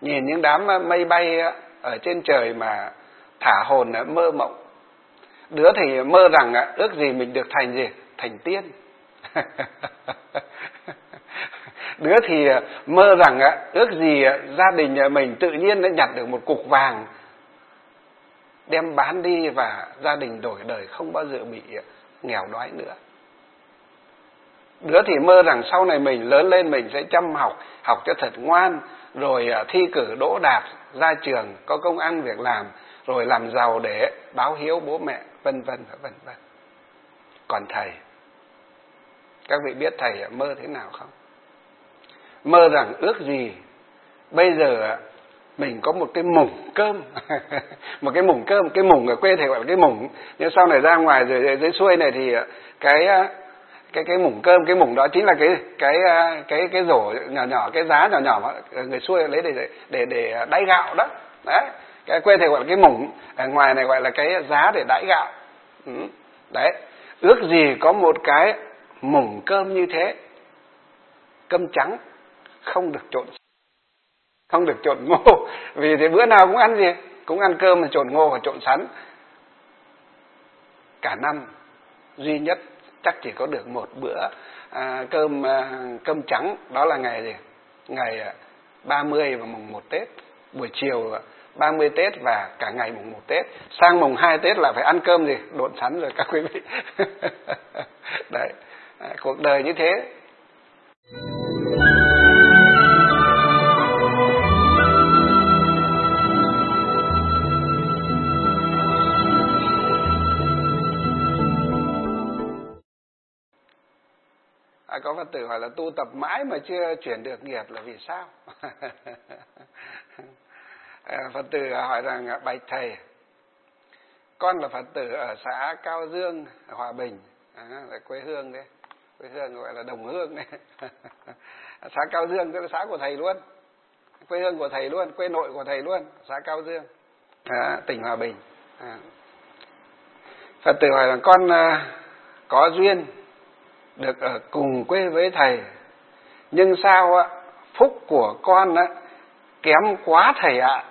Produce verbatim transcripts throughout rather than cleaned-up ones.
nhìn những đám mây bay ở trên trời mà thả hồn mơ mộng. Đứa thì mơ rằng ước gì mình được thành gì? Thành tiên. Đứa thì mơ rằng ước gì gia đình nhà mình tự nhiên đã nhặt được một cục vàng, đem bán đi và gia đình đổi đời không bao giờ bị nghèo đói nữa. Đứa thì mơ rằng sau này mình lớn lên mình sẽ chăm học, học cho thật ngoan, rồi thi cử đỗ đạt, ra trường có công ăn việc làm, rồi làm giàu để báo hiếu bố mẹ, vân vân và vân vân. Còn thầy, các vị biết thầy mơ thế nào không? Mơ rằng ước gì bây giờ mình có một cái mủng cơm. Một cái mủng cơm, cái mủng ở quê thầy gọi là cái mủng, nhưng sau này ra ngoài rồi dưới xuôi này thì cái cái cái mủng cơm, cái mủng đó chính là cái cái cái cái rổ nhỏ nhỏ, cái giá nhỏ nhỏ mà người xuôi lấy để để để đáy gạo đó. Đấy, cái quê thầy gọi là cái mủng, ở ngoài này gọi là cái giá để đãi gạo. Ừ. Đấy, ước gì có một cái mủng cơm như thế, cơm trắng, không được trộn không được trộn ngô, vì thì bữa nào cũng ăn gì, cũng ăn cơm mà trộn ngô và trộn sắn. Cả năm duy nhất chắc chỉ có được một bữa à, cơm à, cơm trắng, đó là ngày gì? Ngày ba mươi và mùng một Tết, buổi chiều ba mươi Tết và cả ngày mùng một Tết. Sang mùng hai Tết là phải ăn cơm gì? Độn sắn rồi các quý vị. Đấy, cuộc đời như thế. À, có Phật tử hỏi là tu tập mãi mà chưa chuyển được nghiệp là vì sao? À, Phật tử hỏi rằng bạch thầy, con là Phật tử ở xã Cao Dương, Hòa Bình, à, là quê hương đấy, quê hương gọi là đồng hương đấy. Xã Cao Dương tức là xã của thầy luôn, quê hương của thầy luôn, quê nội của thầy luôn, xã Cao Dương, à, tỉnh Hòa Bình. À. Phật tử hỏi rằng con à, có duyên được ở cùng quê với thầy, nhưng sao á, phúc của con á kém quá thầy ạ.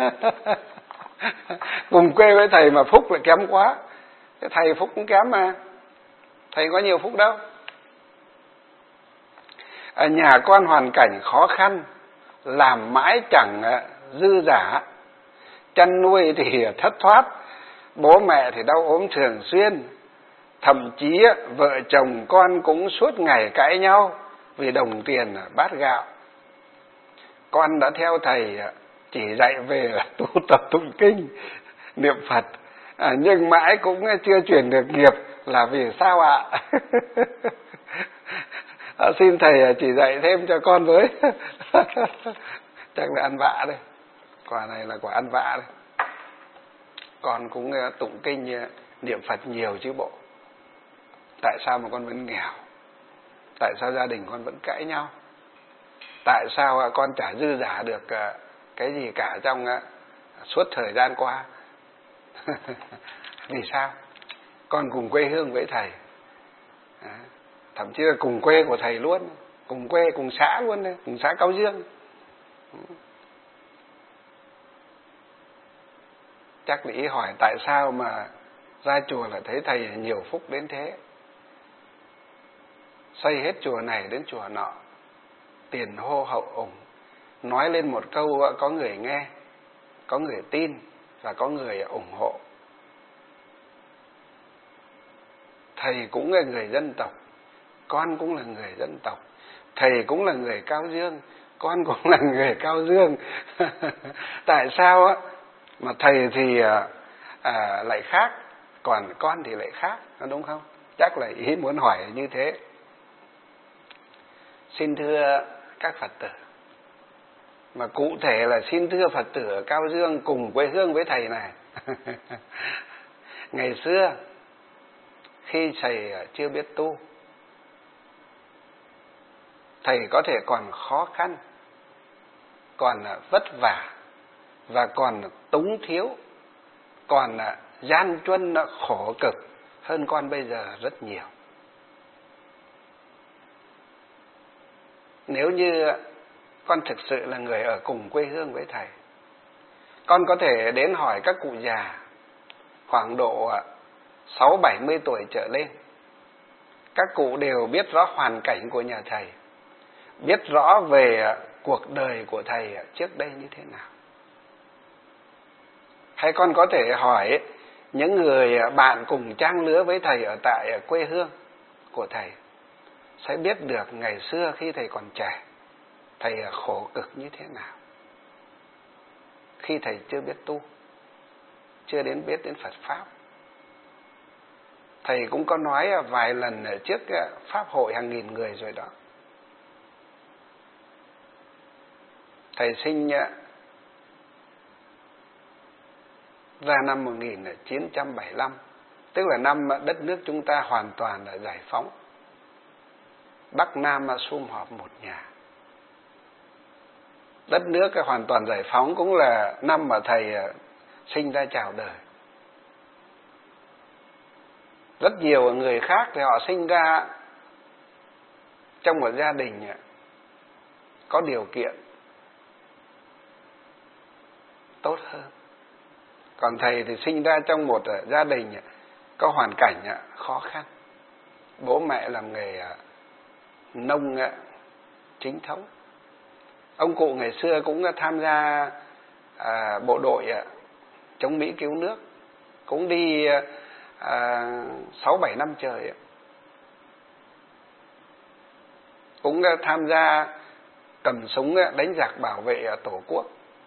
Cùng quê với thầy mà phúc lại kém quá. Cái thầy phúc cũng kém mà, thầy có nhiều phúc đâu. Ở nhà con hoàn cảnh khó khăn, làm mãi chẳng dư giả, chăn nuôi thì thất thoát, bố mẹ thì đau ốm thường xuyên. Thậm chí vợ chồng con cũng suốt ngày cãi nhau vì đồng tiền bát gạo. Con đã theo thầy chỉ dạy về tu tập tụng kinh, niệm Phật, à, nhưng mãi cũng chưa chuyển được nghiệp là vì sao ạ? À, xin thầy chỉ dạy thêm cho con với. Chắc là ăn vạ đây, quả này là quả ăn vạ đây. Con cũng tụng kinh niệm Phật nhiều chứ bộ. Tại sao mà con vẫn nghèo? Tại sao gia đình con vẫn cãi nhau? Tại sao con chả dư giả được cái gì cả trong suốt thời gian qua? Vì sao? Con cùng quê hương với thầy, thậm chí là cùng quê của thầy luôn, cùng quê, cùng xã luôn đấy, cùng xã Cao Dương. Chắc là ý hỏi tại sao mà ra chùa là thấy thầy nhiều phúc đến thế. Xây hết chùa này đến chùa nọ, tiền hô hậu ủng, nói lên một câu có người nghe, có người tin và có người ủng hộ. Thầy cũng là người dân tộc, con cũng là người dân tộc. Thầy cũng là người Cao Dương, con cũng là người Cao Dương. Tại sao á mà thầy thì à, lại khác, còn con thì lại khác, đúng không? Chắc là ý muốn hỏi như thế. Xin thưa các Phật tử, mà cụ thể là xin thưa Phật tử ở Cao Dương cùng quê hương với thầy này. Ngày xưa khi thầy chưa biết tu, thầy có thể còn khó khăn, còn vất vả và còn túng thiếu, còn gian truân khổ cực hơn con bây giờ rất nhiều. Nếu như con thực sự là người ở cùng quê hương với thầy. Con có thể đến hỏi các cụ già khoảng độ sáu bảy mươi tuổi trở lên. Các cụ đều biết rõ hoàn cảnh của nhà thầy, biết rõ về cuộc đời của thầy trước đây như thế nào. Hay con có thể hỏi những người bạn cùng trang lứa với thầy ở tại quê hương của thầy, sẽ biết được ngày xưa khi thầy còn trẻ, thầy khổ cực như thế nào. Khi thầy chưa biết tu, chưa đến biết đến Phật Pháp. Thầy cũng có nói vài lần trước Pháp hội hàng nghìn người rồi đó. Thầy sinh ra năm một nghìn chín trăm bảy mươi lăm, tức là năm đất nước chúng ta hoàn toàn là giải phóng. Bắc Nam sum họp một nhà. Đất nước hoàn toàn giải phóng cũng là năm mà thầy sinh ra chào đời. Rất nhiều người khác thì họ sinh ra trong một gia đình có điều kiện tốt hơn. Còn thầy thì sinh ra trong một gia đình có hoàn cảnh khó khăn. Bố mẹ làm nghề nông chính thống. Ông cụ ngày xưa cũng tham gia à, bộ đội chống Mỹ cứu nước, cũng đi sáu bảy năm trời, cũng tham gia cầm súng đánh giặc bảo vệ Tổ quốc.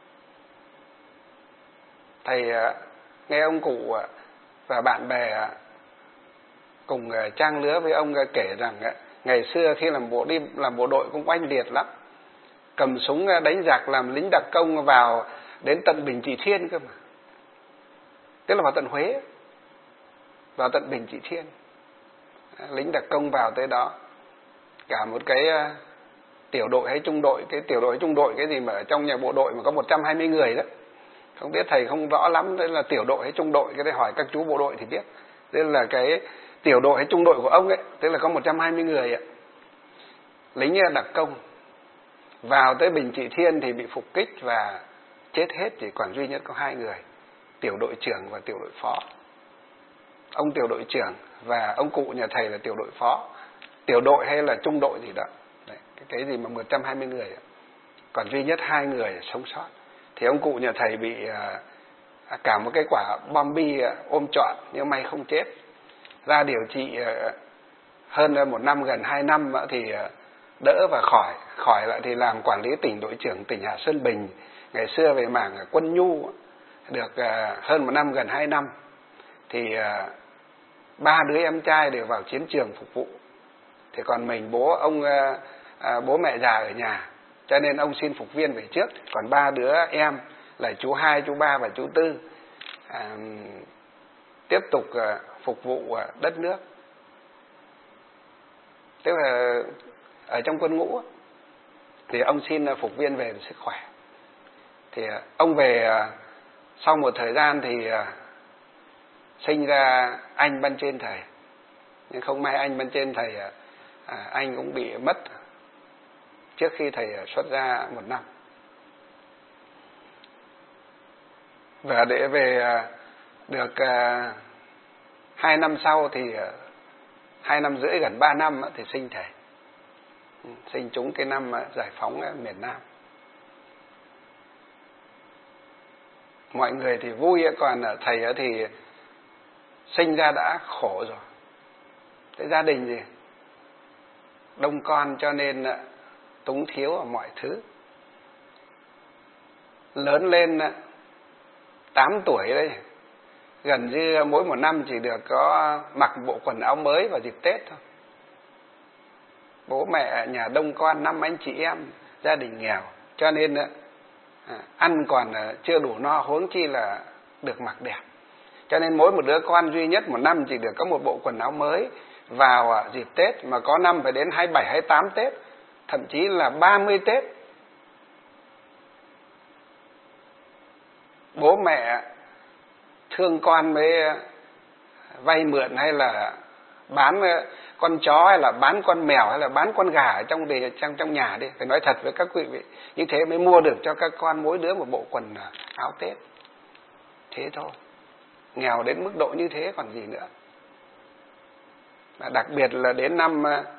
Thầy nghe ông cụ và bạn bè cùng trang lứa với ông kể rằng ngày xưa khi làm bộ đi làm bộ đội cũng oanh liệt lắm, cầm súng đánh giặc làm lính đặc công vào đến tận Bình Trị Thiên cơ mà, tức là vào tận Huế, vào tận Bình Trị Thiên, lính đặc công vào tới đó, cả một cái tiểu đội hay trung đội, cái tiểu đội hay trung đội cái gì mà ở trong nhà bộ đội mà có một trăm hai mươi người đó, không biết thầy không rõ lắm đây là tiểu đội hay trung đội, cái đấy hỏi các chú bộ đội thì biết. Đây là cái tiểu đội hay trung đội của ông ấy, tức là có một trăm hai mươi người ạ, lính đặc công vào tới Bình Trị Thiên thì bị phục kích và chết hết, chỉ còn duy nhất có hai người, tiểu đội trưởng và tiểu đội phó. Ông tiểu đội trưởng và ông cụ nhà thầy là tiểu đội phó, tiểu đội hay là trung đội gì đó. Đấy, cái, cái gì mà một trăm hai mươi người, còn duy nhất hai người sống sót. Thì ông cụ nhà thầy bị à, cả một cái quả bom bi à, ôm trọn, nhưng may không chết. Ra điều trị à, hơn một năm, gần hai năm à, thì à, đỡ và khỏi. Khỏi lại thì làm quản lý tỉnh đội trưởng tỉnh Hà Sơn Bình. Ngày xưa về mảng quân nhu được à, hơn một năm, gần hai năm. Thì à, ba đứa em trai đều vào chiến trường phục vụ. Thì còn mình bố ông à, à, bố mẹ già ở nhà, cho nên ông xin phục viên về trước. Còn ba đứa em là chú hai, chú ba và chú tư à, tiếp tục à, phục vụ à, đất nước. Tức là ở trong quân ngũ thì ông xin phục viên về sức khỏe. Thì à, ông về à, sau một thời gian thì à, sinh ra anh bên trên thầy, nhưng không may anh bên trên thầy à, à, anh cũng bị mất trước khi thầy xuất ra một năm. Và để về được à, hai năm sau thì à, hai năm rưỡi, gần ba năm thì sinh thầy, sinh trúng cái năm giải phóng miền Nam. Mọi người thì vui, còn thầy thì sinh ra đã khổ rồi. Cái gia đình gì đông con cho nên túng thiếu ở mọi thứ. Lớn lên tám tuổi đấy, gần như mỗi một năm chỉ được có mặc bộ quần áo mới vào dịp Tết thôi. Bố mẹ nhà đông con, năm anh chị em, gia đình nghèo, cho nên ăn còn chưa đủ no, huống chi là được mặc đẹp. Cho nên mỗi một đứa con duy nhất một năm chỉ được có một bộ quần áo mới vào dịp Tết, mà có năm phải đến hai mươi bảy, hai mươi tám Tết, thậm chí là ba mươi Tết. Bố mẹ thương con mới vay mượn hay là bán con chó hay là bán con mèo hay là bán con gà ở trong đề, trong trong nhà đi, phải nói thật với các quý vị, như thế mới mua được cho các con mỗi đứa một bộ quần áo Tết. Thế thôi, nghèo đến mức độ như thế còn gì nữa. Đặc biệt là đến năm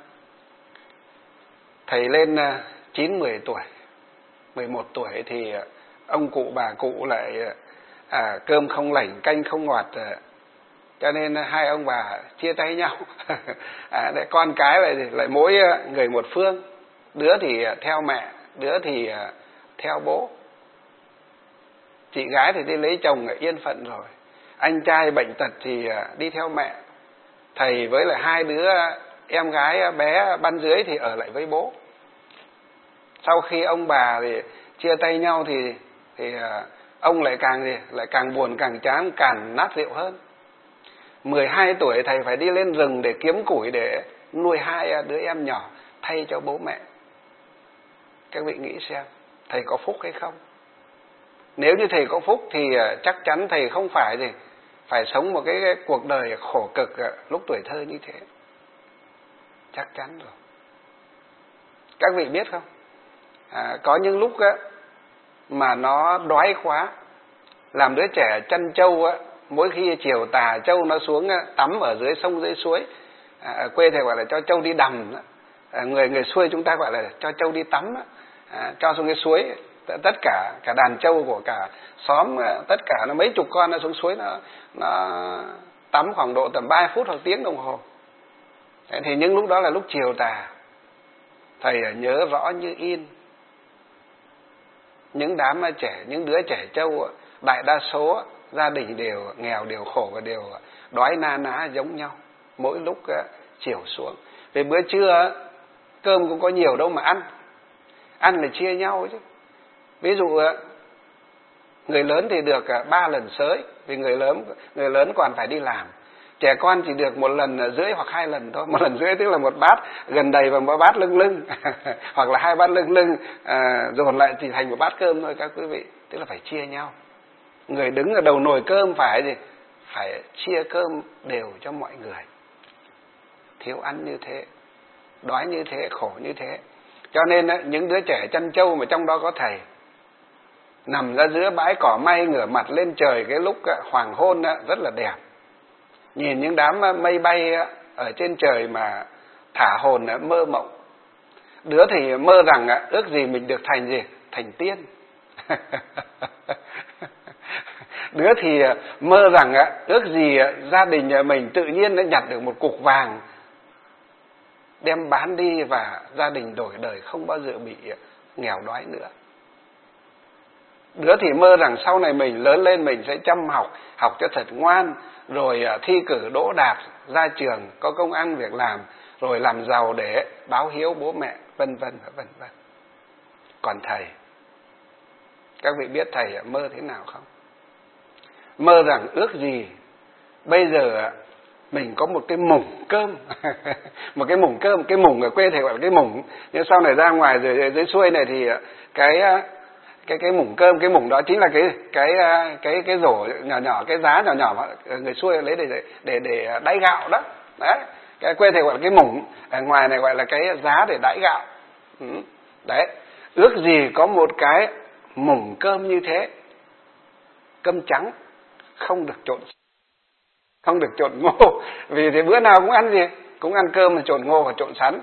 thầy lên chín mười tuổi, mười một tuổi thì ông cụ bà cụ lại à, cơm không lành canh không ngọt, cho nên hai ông bà chia tay nhau. À, để con cái lại lại mỗi người một phương, đứa thì theo mẹ, đứa thì theo bố. Chị gái thì đi lấy chồng yên phận rồi, anh trai bệnh tật thì đi theo mẹ, thầy với lại hai đứa em gái bé ban dưới thì ở lại với bố. Sau khi ông bà thì chia tay nhau thì thì ông lại càng gì lại càng buồn càng chán, càng nát rượu hơn. mười hai tuổi thầy phải đi lên rừng để kiếm củi để nuôi hai đứa em nhỏ thay cho bố mẹ. Các vị nghĩ xem, thầy có phúc hay không? Nếu như thầy có phúc thì chắc chắn thầy không phải gì phải sống một cái, cái cuộc đời khổ cực lúc tuổi thơ như thế. Chắc chắn rồi. Các vị biết không? À, có những lúc á, mà nó đói quá, làm đứa trẻ chăn trâu á, mỗi khi chiều tà trâu nó xuống á, tắm ở dưới sông dưới suối, à, ở quê thầy gọi là cho trâu đi đầm, à, người người xuôi chúng ta gọi là cho trâu đi tắm, à, cho xuống cái suối, tất cả cả đàn trâu của cả xóm, tất cả nó mấy chục con nó xuống suối, nó nó tắm khoảng độ tầm ba phút hoặc tiếng đồng hồ. Thế thì những lúc đó là lúc chiều tà, thầy nhớ rõ như in. Những đám trẻ, những đứa trẻ trâu, đại đa số gia đình đều nghèo, đều khổ và đều đói na ná giống nhau. Mỗi lúc chiều xuống, về bữa trưa cơm cũng có nhiều đâu mà ăn, ăn là chia nhau chứ. Ví dụ người lớn thì được ba lần xới, vì người lớn người lớn còn phải đi làm. Trẻ con chỉ được một lần rưỡi hoặc hai lần thôi. Một lần rưỡi tức là một bát gần đầy và một bát lưng lưng hoặc là hai bát lưng lưng à, dồn lại chỉ thành một bát cơm thôi các quý vị. Tức là phải chia nhau. Người đứng ở đầu nồi cơm phải gì phải chia cơm đều cho mọi người. Thiếu ăn như thế, đói như thế, khổ như thế. Cho nên những đứa trẻ chăn trâu mà trong đó có thầy, nằm ra giữa bãi cỏ may ngửa mặt lên trời cái lúc hoàng hôn rất là đẹp. Nhìn những đám mây bay ở trên trời mà thả hồn mơ mộng. Đứa thì mơ rằng ước gì mình được thành gì? Thành tiên. Đứa thì mơ rằng ước gì gia đình nhà mình tự nhiên nó nhặt được một cục vàng, đem bán đi và gia đình đổi đời không bao giờ bị nghèo đói nữa. Đứa thì mơ rằng sau này mình lớn lên mình sẽ chăm học, học cho thật ngoan, rồi thi cử đỗ đạt, ra trường có công ăn việc làm, rồi làm giàu để báo hiếu bố mẹ, vân vân và vân vân. Còn thầy, các vị biết thầy mơ thế nào không? Mơ rằng ước gì bây giờ mình có một cái mủng cơm, một cái mủng cơm, cái mủng ở quê thầy gọi là cái mủng, nhưng sau này ra ngoài dưới, dưới xuôi này thì cái cái cái mủng cơm, cái mủng đó chính là cái cái cái cái rổ nhỏ nhỏ, cái giá nhỏ nhỏ mà người xuôi lấy để để để đãi gạo đó. Đấy, cái quê thầy gọi là cái mủng, ở ngoài này gọi là cái giá để đãi gạo. Ừ. Đấy, ước gì có một cái mủng cơm như thế, cơm trắng, không được trộn không được trộn ngô, vì thì bữa nào cũng ăn gì, cũng ăn cơm mà trộn ngô và trộn sắn.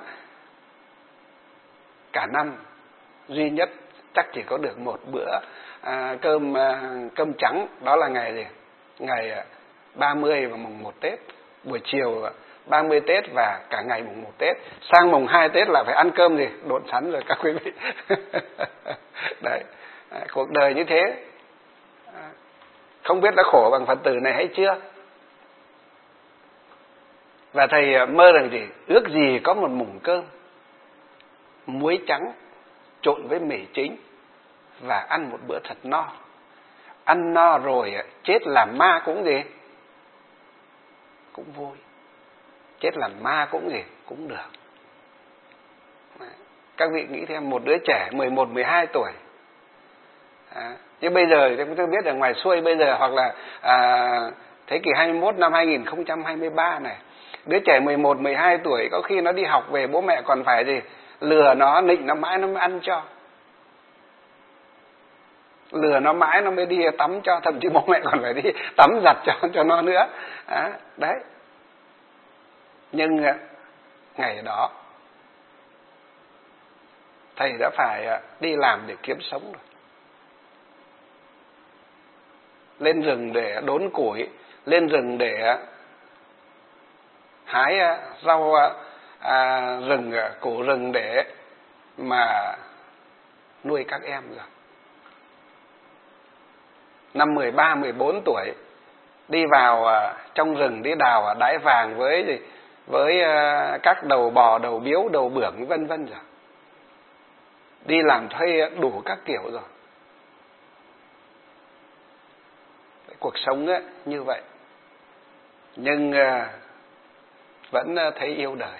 Cả năm duy nhất chắc chỉ có được một bữa à, cơm à, cơm trắng, đó là ngày gì? Ngày ba mươi và mùng một Tết, buổi chiều ba mươi Tết và cả ngày mùng một Tết. Sang mùng hai Tết là phải ăn cơm gì? Độn sắn rồi các quý vị. Đấy, à, cuộc đời như thế. À, không biết đã khổ bằng Phật tử này hay chưa? Và thầy mơ rằng gì? Ước gì có một mủng cơm, muối trắng trộn với mì chính và ăn một bữa thật no. Ăn no rồi chết làm ma cũng gì? Cũng vui. Chết làm ma cũng gì? Cũng được. Các vị nghĩ thêm, một đứa trẻ mười một, mười hai tuổi. À, nhưng bây giờ chúng tôi biết ở ngoài xuôi bây giờ, hoặc là à, thế kỷ hai mươi mốt năm hai nghìn không trăm hai mươi ba này, Đứa trẻ mười một, mười hai tuổi có khi nó đi học về bố mẹ còn phải gì lừa nó, nịnh nó mãi nó mới ăn cho, lừa nó mãi nó mới đi tắm cho, thậm chí bố mẹ còn phải đi tắm giặt cho cho nó nữa. À, đấy. Nhưng ngày đó thầy đã phải đi làm để kiếm sống rồi. Lên rừng để đốn củi, lên rừng để hái rau à, rừng, củ rừng để mà nuôi các em rồi. Năm mười ba, mười bốn tuổi đi vào trong rừng đi đào đáy vàng với gì với các đầu bò, đầu biếu, đầu bưởng vân vân rồi. Đi làm thuê đủ các kiểu rồi. Cuộc sống ấy, như vậy. Nhưng vẫn thấy yêu đời.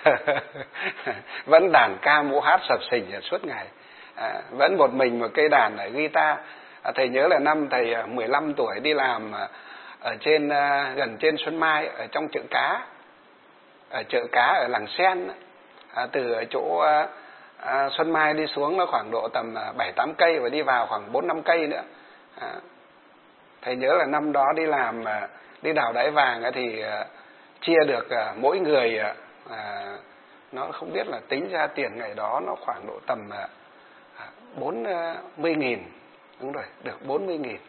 Vẫn đàn ca múa hát sập sình suốt ngày. À, vẫn một mình một cây đàn ở guitar. À, thầy nhớ là năm thầy mười lăm tuổi đi làm ở trên gần trên Xuân Mai, ở trong chợ cá, ở chợ cá ở Làng Sen. À, từ ở chỗ à, Xuân Mai đi xuống nó khoảng độ tầm bảy tám cây và đi vào khoảng bốn năm cây nữa. À, thầy nhớ là năm đó đi làm đi đào đáy vàng thì chia được mỗi người à, nó không biết là tính ra tiền ngày đó nó khoảng độ tầm bốn mươi nghìn. Đúng rồi, được bốn mươi nghìn.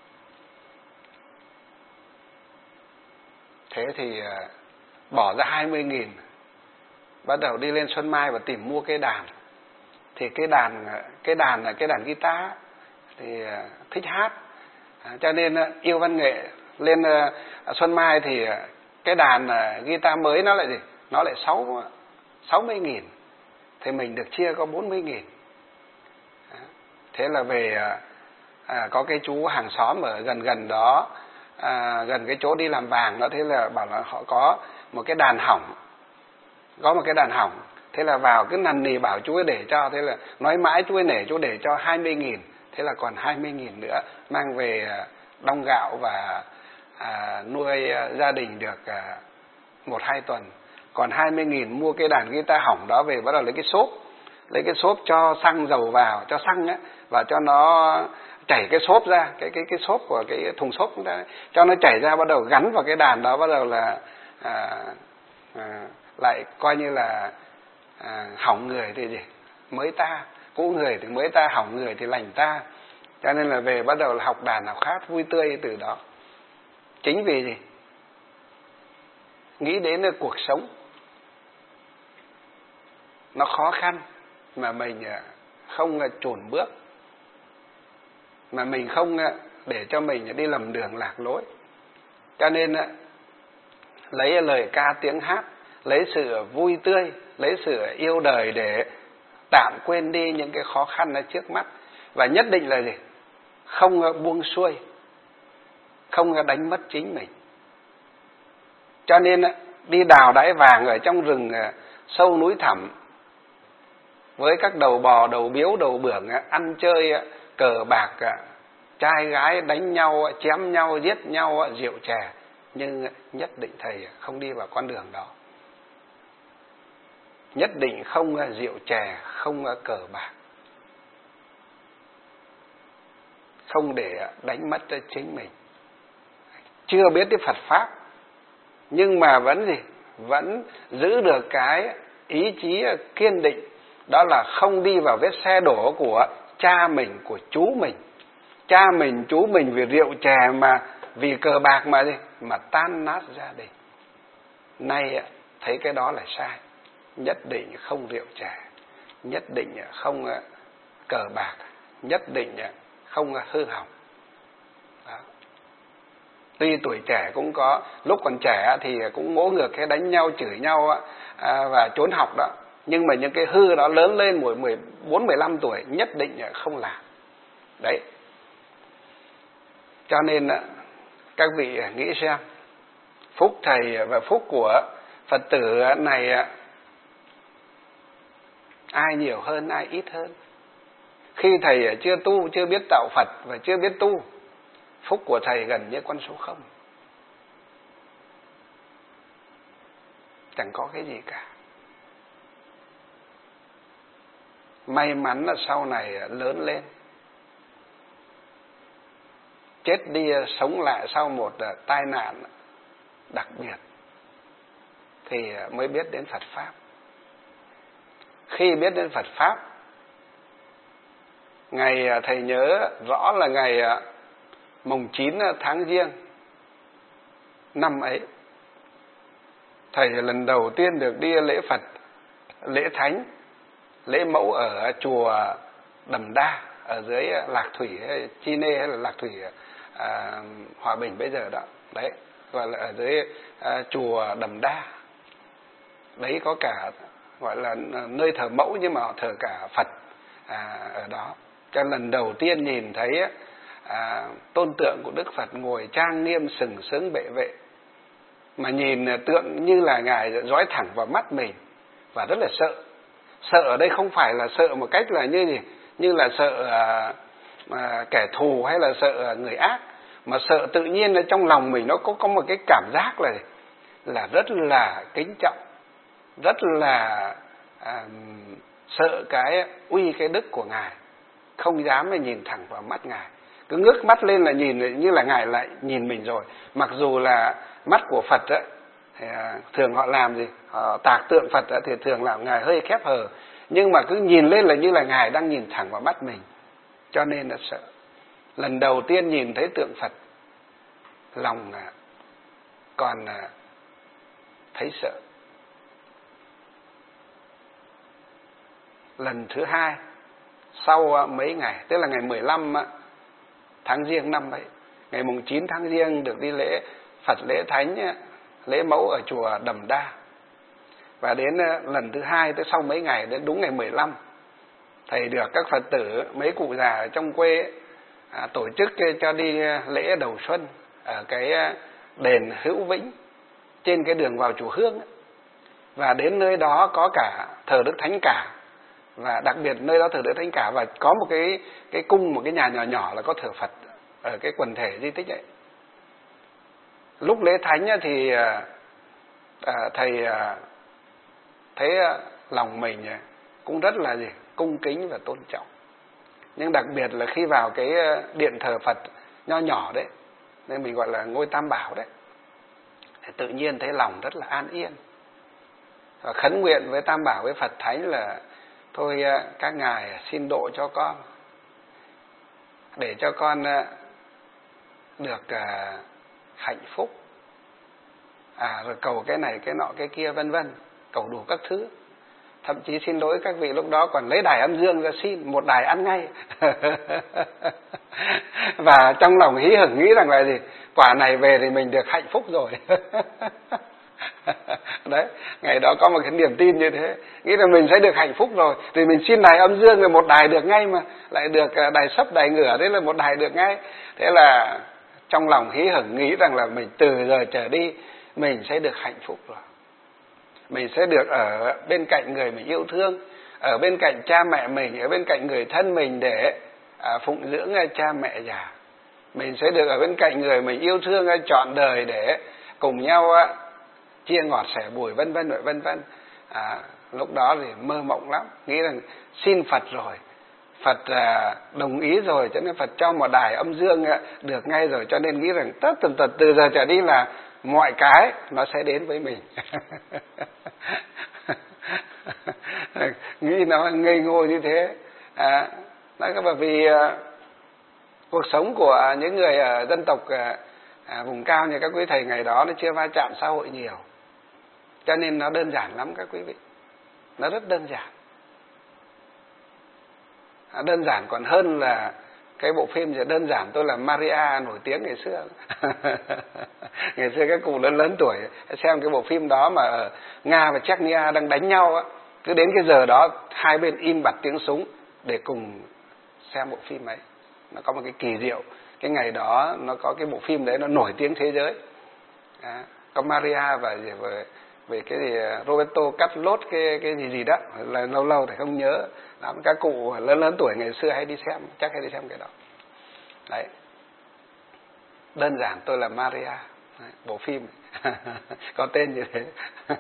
Thế thì bỏ ra hai mươi nghìn, bắt đầu đi lên Xuân Mai và tìm mua cái đàn. Thì cái đàn cái đàn là cái đàn guitar thì thích hát, à, cho nên yêu văn nghệ. Lên Xuân Mai thì cái đàn guitar mới nó lại gì nó lại sáu sáu mươi nghìn, thì mình được chia có bốn mươi nghìn. Thế là về à, có cái chú hàng xóm ở gần gần đó, à, gần cái chỗ đi làm vàng đó, thế là bảo là họ có một cái đàn hỏng, có một cái đàn hỏng. Thế là vào cứ năn nỉ bảo chú ấy để cho, thế là nói mãi chú ấy nể, chú để cho hai mươi nghìn. Thế là còn hai mươi nghìn nữa, mang về đong gạo và à, nuôi gia đình được à, một hai tuần. Còn hai mươi nghìn mua cái đàn guitar hỏng đó về, bắt đầu lấy cái xốp, lấy cái xốp cho xăng dầu vào, cho xăng á, và cho nó chảy cái xốp ra, cái cái cái xốp của cái thùng xốp ra, cho nó chảy ra, bắt đầu gắn vào cái đàn đó, bắt đầu là à, à, lại coi như là à, hỏng người thì gì mới ta, cũ người thì mới ta, hỏng người thì lành ta. Cho nên là về bắt đầu là học đàn học hát vui tươi từ đó. Chính vì gì nghĩ đến là cuộc sống nó khó khăn mà mình không chùn bước, mà mình không để cho mình đi lầm đường lạc lối. Cho nên lấy lời ca tiếng hát, lấy sự vui tươi, lấy sự yêu đời để tạm quên đi những cái khó khăn ở trước mắt. Và nhất định là gì không buông xuôi, không đánh mất chính mình. Cho nên đi đào đáy vàng ở trong rừng sâu núi thẳm, với các đầu bò, đầu biếu, đầu bưởng, ăn chơi cờ bạc, trai gái đánh nhau, chém nhau, giết nhau, rượu chè, nhưng nhất định thầy không đi vào con đường đó. Nhất định không rượu chè, không cờ bạc, không để đánh mất chính mình. Chưa biết cái Phật Pháp, nhưng mà vẫn gì vẫn giữ được cái ý chí kiên định, đó là không đi vào vết xe đổ của cha mình, của chú mình. Cha mình, chú mình vì rượu chè mà, vì cờ bạc mà gì mà tan nát gia đình. Nay thấy cái đó là sai. Nhất định không rượu chè, nhất định không cờ bạc, nhất định không hư hỏng. Đó. Tuy tuổi trẻ cũng có lúc còn trẻ thì cũng ngỗ ngược cái đánh nhau, chửi nhau và trốn học đó, nhưng mà những cái hư đó lớn lên mười mười bốn mười lăm tuổi nhất định không làm. Đấy. Cho nên các vị nghĩ xem, phúc thầy và phúc của Phật tử này ai nhiều hơn, ai ít hơn? Khi thầy chưa tu, chưa biết tạo Phật và chưa biết tu, phúc của thầy gần như con số không. chẳng có cái gì cả. May mắn là sau này lớn lên, chết đi sống lại sau một tai nạn đặc biệt thì mới biết đến Phật Pháp. Khi biết đến Phật Pháp, ngày thầy nhớ rõ là ngày mùng chín tháng Giêng năm ấy, thầy lần đầu tiên được đi lễ Phật, lễ Thánh, lễ Mẫu ở chùa Đầm Đa ở dưới Lạc Thủy hay Chi Nê hay là Lạc Thủy à, Hòa Bình bây giờ đó. Đấy, gọi là ở dưới à, chùa Đầm Đa. Đấy có cả gọi là nơi thờ mẫu nhưng mà họ thờ cả Phật à, ở đó. Cho lần đầu tiên nhìn thấy à, tôn tượng của Đức Phật ngồi trang nghiêm sừng sững bệ vệ, mà nhìn tượng như là Ngài dõi thẳng vào mắt mình và rất là sợ. Sợ ở đây không phải là sợ một cách là như gì, như là sợ à, à, kẻ thù hay là sợ người ác, mà sợ tự nhiên là trong lòng mình nó có có một cái cảm giác là là rất là kính trọng, rất là à, sợ cái uy cái đức của Ngài, không dám mà nhìn thẳng vào mắt Ngài, cứ ngước mắt lên là nhìn như là Ngài lại nhìn mình rồi. Mặc dù là mắt của Phật ấy, thì thường họ làm gì, họ tạc tượng Phật ấy, thì thường là Ngài hơi khép hờ, nhưng mà cứ nhìn lên là như là Ngài đang nhìn thẳng vào mắt mình, cho nên là sợ. Lần đầu tiên nhìn thấy tượng Phật, lòng còn thấy sợ. Lần thứ hai, sau mấy ngày, tức là ngày mười lăm tháng Giêng năm ấy, ngày mùng chín tháng Giêng được đi lễ Phật, lễ Thánh, lễ Mẫu ở chùa Đầm Đa. Và đến lần thứ hai, tới sau mấy ngày, đến đúng ngày mười lăm, thầy được các Phật tử, mấy cụ già ở trong quê ấy, à, tổ chức cho đi lễ đầu xuân ở cái đền Hữu Vĩnh trên cái đường vào chùa Hương ấy. Và đến nơi đó có cả thờ Đức Thánh Cả, và đặc biệt nơi đó thờ Đức Thánh Cả, và có một cái cái cung, một cái nhà nhỏ nhỏ là có thờ Phật ở cái quần thể di tích ấy. Lúc lễ Thánh thì à, thầy à, thấy lòng mình cũng rất là gì, cung kính và tôn trọng. Nhưng đặc biệt là khi vào cái điện thờ Phật nho nhỏ đấy, nên mình gọi là ngôi Tam Bảo đấy, thì tự nhiên thấy lòng rất là an yên, và khấn nguyện với Tam Bảo, với Phật Thánh là thôi các ngài xin độ cho con, để cho con được hạnh phúc, à, rồi cầu cái này cái nọ cái kia vân vân, cầu đủ các thứ. Thậm chí xin lỗi các vị, lúc đó còn lấy đài âm dương ra xin, một đài ăn ngay. Và trong lòng hí hửng nghĩ rằng là gì, quả này về thì mình được hạnh phúc rồi. Đấy, ngày đó có một cái niềm tin như thế, nghĩ là mình sẽ được hạnh phúc rồi, thì mình xin đài âm dương là một đài được ngay, mà lại được đài sấp đài ngửa, thế là một đài được ngay. Thế là trong lòng hí hửng nghĩ rằng là mình từ giờ trở đi mình sẽ được hạnh phúc rồi, mình sẽ được ở bên cạnh người mình yêu thương, ở bên cạnh cha mẹ mình, ở bên cạnh người thân mình để à, phụng dưỡng cha mẹ già. Mình sẽ được ở bên cạnh người mình yêu thương trọn đời để cùng nhau à, chia ngọt sẻ bùi vân vân vân vân. À, lúc đó thì mơ mộng lắm, nghĩ rằng xin Phật rồi, Phật à, đồng ý rồi, cho nên Phật cho một đài âm dương à, được ngay rồi, cho nên nghĩ rằng tất tần tật từ giờ trở đi là mọi cái nó sẽ đến với mình. Nghĩ nó ngây ngô như thế. À, đó là bởi vì à, cuộc sống của những người ở dân tộc à, à, vùng cao như các quý thầy ngày đó nó chưa va chạm xã hội nhiều, cho nên nó đơn giản lắm các quý vị, nó rất đơn giản. À, đơn giản còn hơn là cái bộ phim gì đơn giản tôi là Maria nổi tiếng ngày xưa. Ngày xưa các cụ lớn lớn tuổi xem cái bộ phim đó, mà ở Nga và Chechnya đang đánh nhau á, cứ đến cái giờ đó hai bên im bặt tiếng súng để cùng xem bộ phim ấy. Nó có một cái kỳ diệu, cái ngày đó nó có cái bộ phim đấy nó nổi tiếng thế giới. À, có Maria và về về cái gì Roberto cắt lốt cái cái gì gì đó, là lâu lâu thì không nhớ. Đó, các cụ lớn lớn tuổi ngày xưa hay đi xem, chắc hay đi xem cái đó. Đấy, đơn giản tôi là Maria. Đấy, bộ phim có tên như thế.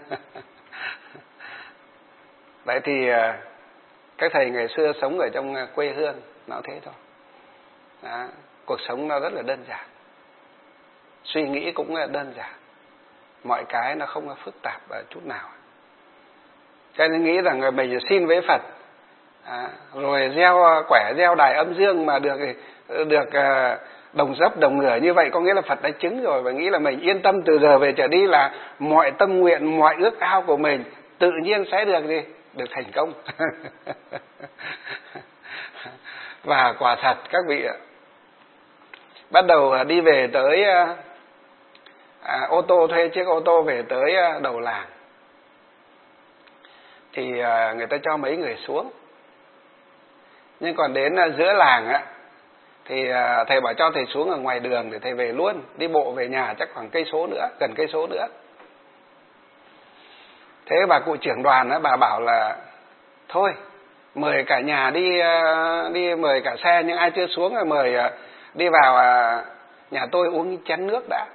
Vậy thì các thầy ngày xưa sống ở trong quê hương nó thế thôi. Đó, cuộc sống nó rất là đơn giản, suy nghĩ cũng là đơn giản, mọi cái nó không có phức tạp ở chút nào. Cho nên nghĩ rằng mình xin với Phật, à, rồi gieo quẻ gieo đài âm dương mà được được đồng dấp đồng ngửa như vậy, có nghĩa là Phật đã chứng rồi, và nghĩ là mình yên tâm từ giờ về trở đi là mọi tâm nguyện, mọi ước ao của mình tự nhiên sẽ được gì? Được thành công. Và quả thật các vị ạ, bắt đầu đi về tới à, ô tô, thuê chiếc ô tô về tới đầu làng, thì à, người ta cho mấy người xuống. Nhưng còn đến à, giữa làng á, thì à, thầy bảo cho thầy xuống ở ngoài đường để thầy về luôn, đi bộ về nhà chắc khoảng cây số nữa, gần cây số nữa. Thế bà cụ trưởng đoàn á, bà bảo là thôi mời cả nhà đi, đi mời cả xe, nhưng ai chưa xuống rồi mời đi vào nhà tôi uống chén nước đã.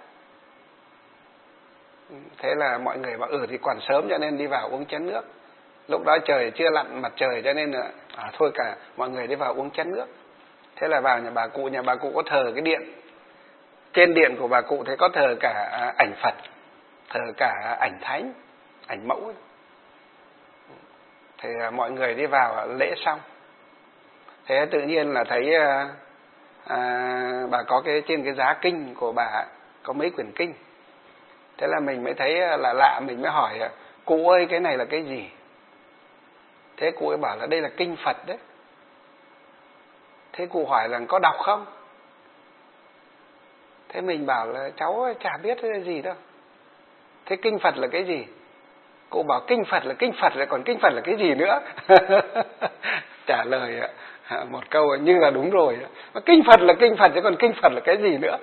Thế là mọi người bảo ừ thì còn sớm cho nên đi vào uống chén nước. Lúc đó trời chưa lặn mặt trời cho nên là à, thôi cả mọi người đi vào uống chén nước. Thế là vào nhà bà cụ, nhà bà cụ có thờ cái điện. Trên điện của bà cụ thì có thờ cả ảnh Phật, thờ cả ảnh thánh, ảnh mẫu ấy. Thì mọi người đi vào lễ xong, thế tự nhiên là thấy à, bà có cái trên cái giá kinh của bà có mấy quyển kinh. Thế là mình mới thấy là lạ, mình mới hỏi cụ ơi cái này là cái gì? Thế cụ ấy bảo là đây là kinh Phật đấy. Thế cụ hỏi là có đọc không? Thế mình bảo là cháu chả biết cái gì đâu. Thế kinh Phật là cái gì? Cụ bảo kinh Phật là kinh Phật, lại còn kinh Phật là cái gì nữa? Trả lời một câu như là đúng rồi. Kinh Phật là kinh Phật chứ còn kinh Phật là cái gì nữa?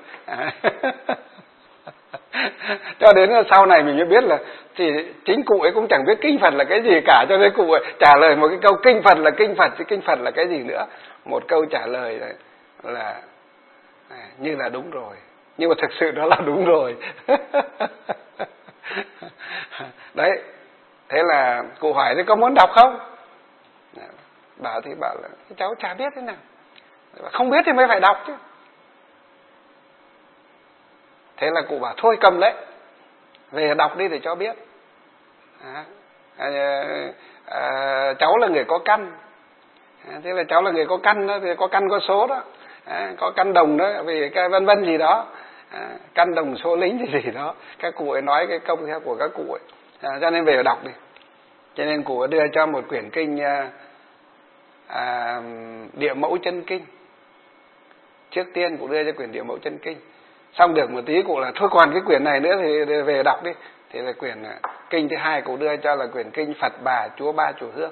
Cho đến sau này mình mới biết là thì chính cụ ấy cũng chẳng biết kinh Phật là cái gì cả, cho nên cụ ấy trả lời một cái câu kinh Phật là kinh Phật chứ kinh Phật là cái gì nữa. Một câu trả lời là, là như là đúng rồi, nhưng mà thực sự đó là đúng rồi. Đấy, thế là cụ hỏi thế có muốn đọc không? Bảo thì bảo là cháu chả biết thế nào. Không biết thì mới phải đọc chứ. Thế là cụ bảo thôi cầm lấy, về đọc đi để cho biết. À, à, à, cháu là người có căn. À, thế là cháu là người có căn đó, thì có căn có số đó. À, có căn đồng đó, vì cái vân vân gì đó. À, căn đồng số lính gì gì đó. Các cụ ấy nói cái công theo của các cụ ấy. À, cho nên về đọc đi. Cho nên cụ ấy đưa cho một quyển kinh à, à, Địa Mẫu Chân Kinh. Trước tiên cụ đưa cho quyển Địa Mẫu Chân Kinh. Xong được một tí cụ là thôi còn cái quyển này nữa thì về đọc đi. Thì là quyển kinh thứ hai cụ đưa cho là quyển kinh Phật Bà Chúa Ba Chùa Hương.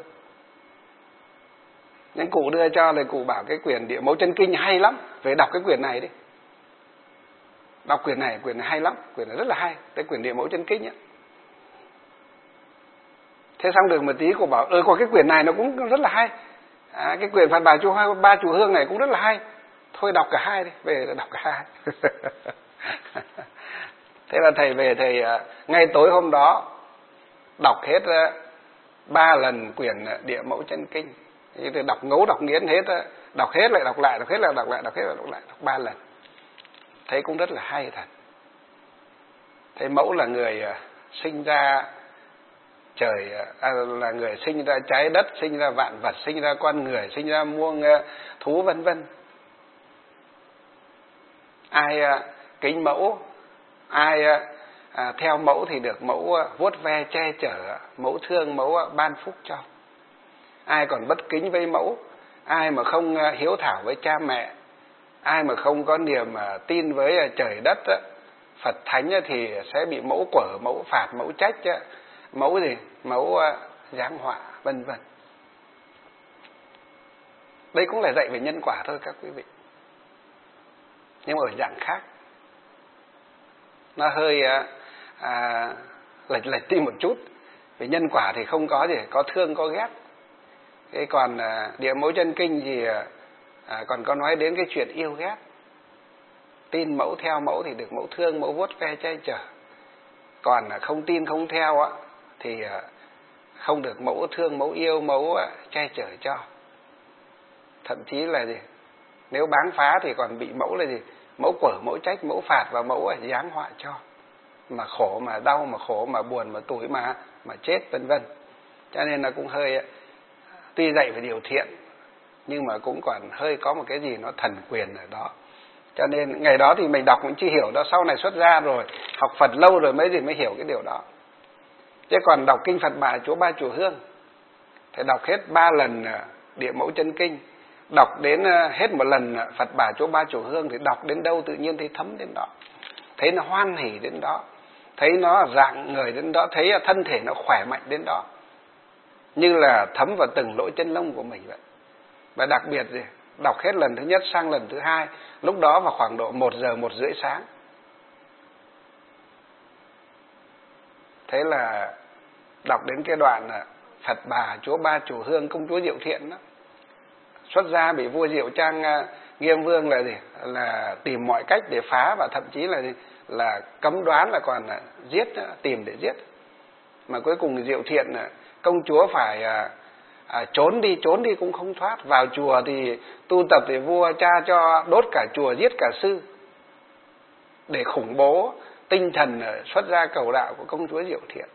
Nhưng cụ đưa cho là cụ bảo cái quyển Địa Mẫu Chân Kinh hay lắm, về đọc cái quyển này đi. Đọc quyển này, quyển này hay lắm, quyển này rất là hay, cái quyển Địa Mẫu Chân Kinh ấy. Thế xong được một tí cụ bảo ừ còn cái quyển này nó cũng rất là hay. À, cái quyển Phật Bà Chúa Ba Chùa Hương này cũng rất là hay. Thôi đọc cả hai đi, về đọc cả hai. Thế là thầy về thầy ngay tối hôm đó đọc hết ba lần quyển Địa Mẫu Chân Kinh. Thì đọc ngấu đọc nghiến hết, đọc hết lại đọc lại, đọc hết lại đọc lại, đọc hết lại đọc lại, đọc ba lần. Thấy cũng rất là hay thật. Thấy Mẫu là người sinh ra trời, à, là người sinh ra trái đất, sinh ra vạn vật, sinh ra con người, sinh ra muông thú vân vân. Ai à, kính Mẫu, ai à, theo Mẫu thì được Mẫu vuốt ve che chở, Mẫu thương, Mẫu ban phúc cho. Ai còn bất kính với Mẫu, ai mà không hiếu thảo với cha mẹ, ai mà không có niềm tin với trời đất, Phật Thánh thì sẽ bị Mẫu quở, Mẫu phạt, Mẫu trách, Mẫu gì? Mẫu giáng họa, vân vân. Đây cũng là dạy về nhân quả thôi các quý vị. Nhưng mà ở dạng khác. Nó hơi à, lệch lệch đi một chút. Vì nhân quả thì không có gì, có thương, có ghét. Thế còn à, Địa Mẫu Chân Kinh thì à, còn có nói đến cái chuyện yêu ghét. tin mẫu theo mẫu thì được mẫu thương, mẫu vuốt ve che chở. Còn không tin không theo á thì không được mẫu thương, mẫu yêu, mẫu che chở cho. Thậm chí là gì, nếu báng phá thì còn bị mẫu là gì, mẫu quở, mẫu trách, mẫu phạt và mẫu giáng họa cho, mà khổ mà đau, mà khổ mà buồn, mà tủi mà mà chết vân vân. Cho nên là cũng hơi, tuy dạy về điều thiện nhưng mà cũng còn hơi có một cái gì nó thần quyền ở đó. Cho nên ngày đó thì mình đọc cũng chưa hiểu đó, sau này xuất ra rồi học Phật lâu rồi mới gì mới hiểu cái điều đó. Chứ còn đọc kinh Phật Bà Chúa Ba Chùa Hương thì đọc hết ba lần Địa Mẫu Chân Kinh, đọc đến hết một lần Phật Bà Chúa Ba Chùa Hương thì đọc đến đâu tự nhiên thấy thấm đến đó, thấy nó hoan hỉ đến đó, thấy nó rạng người đến đó, thấy thân thể nó khỏe mạnh đến đó, như là thấm vào từng lỗ chân lông của mình vậy. Và đặc biệt gì, đọc hết lần thứ nhất sang lần thứ hai, lúc đó vào khoảng độ một giờ, một rưỡi sáng. Thế là đọc đến cái đoạn Phật Bà Chúa Ba Chùa Hương công chúa Diệu Thiện đó, xuất gia bị vua Diệu Trang Nghiêm Vương là gì, là tìm mọi cách để phá, và thậm chí là gì, là cấm đoán là còn giết, tìm để giết. Mà cuối cùng Diệu Thiện công chúa phải à, trốn đi, trốn đi cũng không thoát. Vào chùa thì tu tập thì vua cha cho đốt cả chùa, giết cả sư, để khủng bố tinh thần xuất gia cầu đạo của công chúa Diệu Thiện.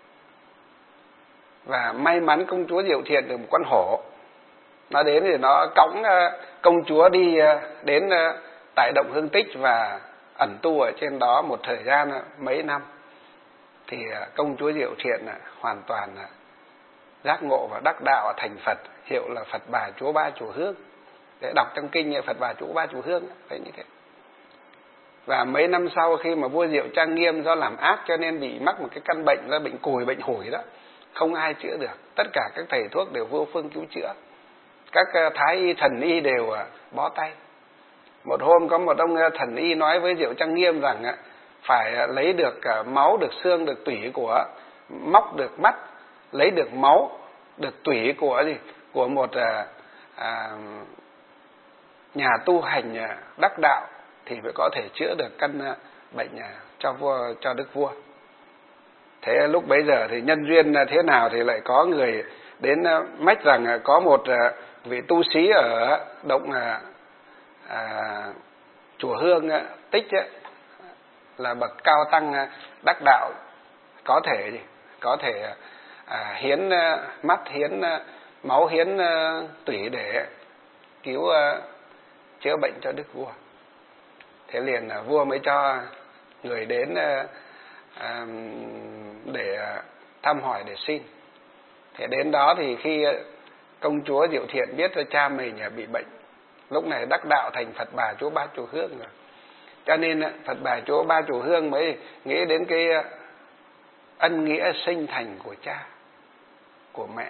Và may mắn công chúa Diệu Thiện được một con hổ, nó đến thì nó cõng công chúa đi đến tại động Hương Tích và ẩn tu ở trên đó một thời gian mấy năm. Thì công chúa Diệu Thiện hoàn toàn giác ngộ và đắc đạo thành Phật, hiệu là Phật Bà Chúa Ba Chùa Hương. Để đọc trong kinh Phật Bà Chúa Ba Chùa Hương phải như thế. Và mấy năm sau khi mà vua Diệu Trang Nghiêm do làm ác cho nên bị mắc một cái căn bệnh là bệnh cùi, bệnh hủi đó, không ai chữa được. Tất cả các thầy thuốc đều vô phương cứu chữa, các thái y thần y đều bó tay. Một hôm có một ông thần y nói với Diệu Trang Nghiêm rằng phải lấy được máu, được xương, được tủy của, móc được mắt, lấy được máu, được tủy của gì, của một à, à, nhà tu hành đắc đạo thì mới có thể chữa được căn bệnh cho vua, cho đức vua. Thế lúc bấy giờ thì nhân duyên thế nào thì lại có người đến mách rằng có một vị tu sĩ ở động à, chùa Hương Tích ấy, là bậc cao tăng đắc đạo, có thể gì, có thể à, hiến mắt, hiến máu, hiến tủy để cứu chữa bệnh cho đức vua. Thế liền vua mới cho người đến à, để thăm hỏi, để xin. Thế đến đó thì khi công chúa Diệu Thiện biết cho cha mình bị bệnh, lúc này đắc đạo thành Phật Bà Chúa Ba Chùa Hương rồi. Cho nên Phật Bà Chúa Ba Chùa Hương mới nghĩ đến cái ân nghĩa sinh thành của cha, của mẹ.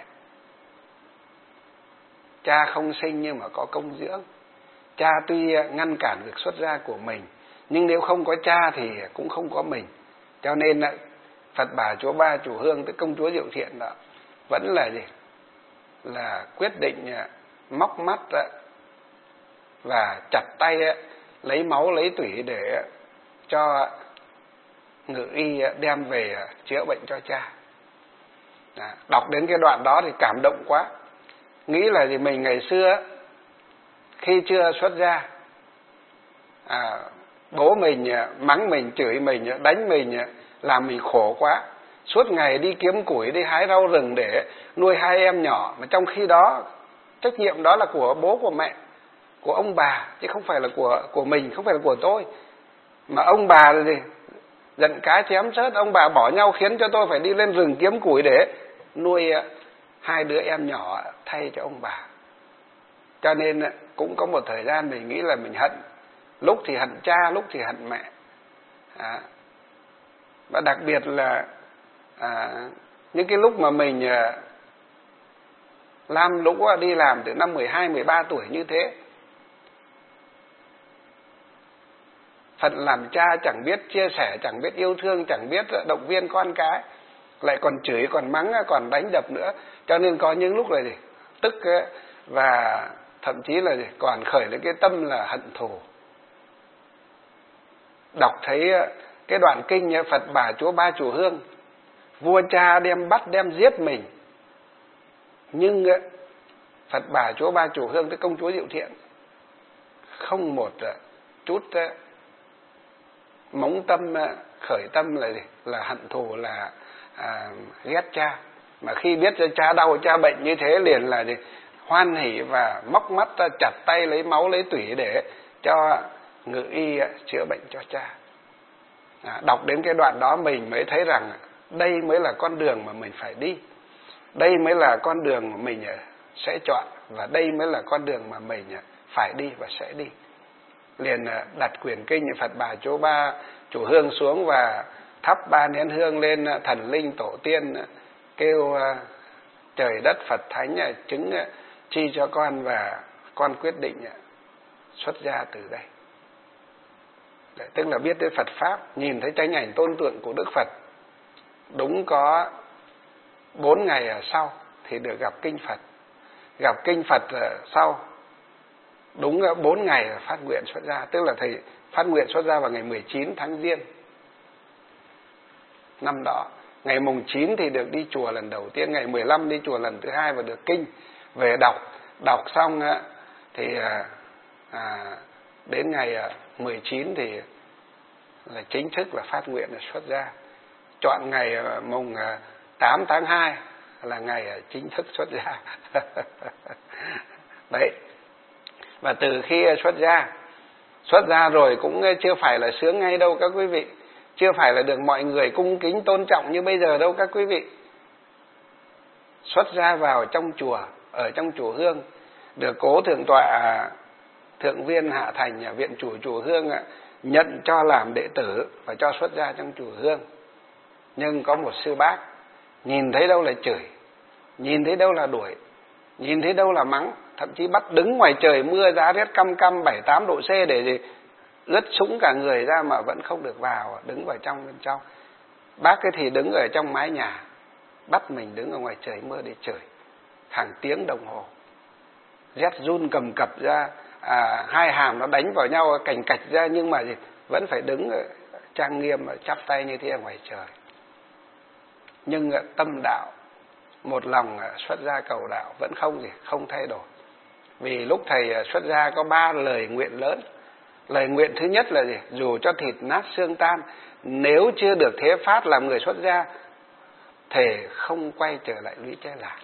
Cha không sinh nhưng mà có công dưỡng. Cha tuy ngăn cản việc xuất gia của mình, nhưng nếu không có cha thì cũng không có mình. Cho nên Phật Bà Chúa Ba Chùa Hương, tức công chúa Diệu Thiện đó, vẫn là gì? Là quyết định móc mắt và chặt tay lấy máu, lấy tủy để cho ngự y đem về chữa bệnh cho cha. À, đọc đến cái đoạn đó thì cảm động quá. Nghĩ là gì, mình ngày xưa khi chưa xuất gia, à, bố mình mắng mình, chửi mình, đánh mình, làm mình khổ quá, suốt ngày đi kiếm củi, đi hái rau rừng để nuôi hai em nhỏ. Mà trong khi đó trách nhiệm đó là của bố, của mẹ, của ông bà, chứ không phải là của của mình, không phải là của tôi. Mà ông bà là gì, giận cá chém sớt, ông bà bỏ nhau khiến cho tôi phải đi lên rừng kiếm củi để nuôi hai đứa em nhỏ thay cho ông bà. Cho nên cũng có một thời gian mình nghĩ là mình hận, lúc thì hận cha, lúc thì hận mẹ. À, và đặc biệt là à, những cái lúc mà mình à, lam lũ đi làm từ năm mười hai, mười ba tuổi như thế, Phật làm cha chẳng biết chia sẻ, chẳng biết yêu thương, chẳng biết động viên con cái, lại còn chửi, còn mắng, còn đánh đập nữa. Cho nên có những lúc là gì, tức và thậm chí là gì, còn khởi lên cái tâm là hận thù. đọc thấy cái đoạn kinh Phật Bà Chúa Ba Chùa Hương, vua cha đem bắt đem giết mình, nhưng Phật Bà Chúa Ba Chùa Hương tới công chúa Diệu Thiện không một chút móng tâm khởi tâm là gì? Là hận thù, là à, ghét cha, mà khi biết cho cha đau cha bệnh như thế liền là gì? Hoan hỉ và móc mắt chặt tay lấy máu lấy tủy để cho ngự y chữa bệnh cho cha. À, đọc đến cái đoạn đó mình mới thấy rằng đây mới là con đường mà mình phải đi, đây mới là con đường mà mình sẽ chọn, và đây mới là con đường mà mình phải đi và sẽ đi. Liền đặt quyển kinh Phật Bà Chúa Ba Chùa Hương xuống và thắp ba nén hương lên thần linh tổ tiên, kêu trời đất Phật Thánh chứng chi cho con, và con quyết định xuất gia từ đây. Đấy, tức là biết tới Phật Pháp, nhìn thấy chánh ảnh tôn tượng của Đức Phật. Đúng có bốn ngày sau thì được gặp kinh Phật. Gặp kinh Phật sau đúng bốn ngày phát nguyện xuất gia. Tức là thầy phát nguyện xuất gia vào ngày mười chín tháng Giêng năm đó. Ngày mùng chín thì được đi chùa lần đầu tiên, ngày mười lăm đi chùa lần thứ hai và được kinh. Về đọc, đọc xong thì à, đến ngày mười chín thì là chính thức là phát nguyện là xuất gia. Chọn ngày mùng tám tháng hai là ngày chính thức xuất gia. Đấy. Và từ khi xuất gia, xuất gia rồi cũng chưa phải là sướng ngay đâu các quý vị. Chưa phải là được mọi người cung kính tôn trọng như bây giờ đâu các quý vị. Xuất gia vào trong chùa, ở trong chùa Hương, được cố thượng tọa Thượng Viên Hạ Thành viện chủ chùa Hương nhận cho làm đệ tử và cho xuất gia trong chùa Hương. Nhưng có một sư bác nhìn thấy đâu là chửi, nhìn thấy đâu là đuổi, nhìn thấy đâu là mắng, thậm chí bắt đứng ngoài trời mưa giá rét căm căm bảy tám độ C để gì ướt sũng cả người ra mà vẫn không được vào, đứng vào trong bên trong. Bác ấy thì đứng ở trong mái nhà, bắt mình đứng ở ngoài trời mưa để chửi hàng tiếng đồng hồ, rét run cầm cập ra, à, hai hàm nó đánh vào nhau cành cạch ra, nhưng mà gì vẫn phải đứng trang nghiêm chắp tay như thế ở ngoài trời. Nhưng tâm đạo, một lòng xuất gia cầu đạo vẫn không gì không thay đổi. Vì lúc thầy xuất gia có ba lời nguyện lớn. Lời nguyện thứ nhất là gì? Dù cho thịt nát xương tan, nếu chưa được thế phát làm người xuất gia, thề không quay trở lại lũy trái lạc.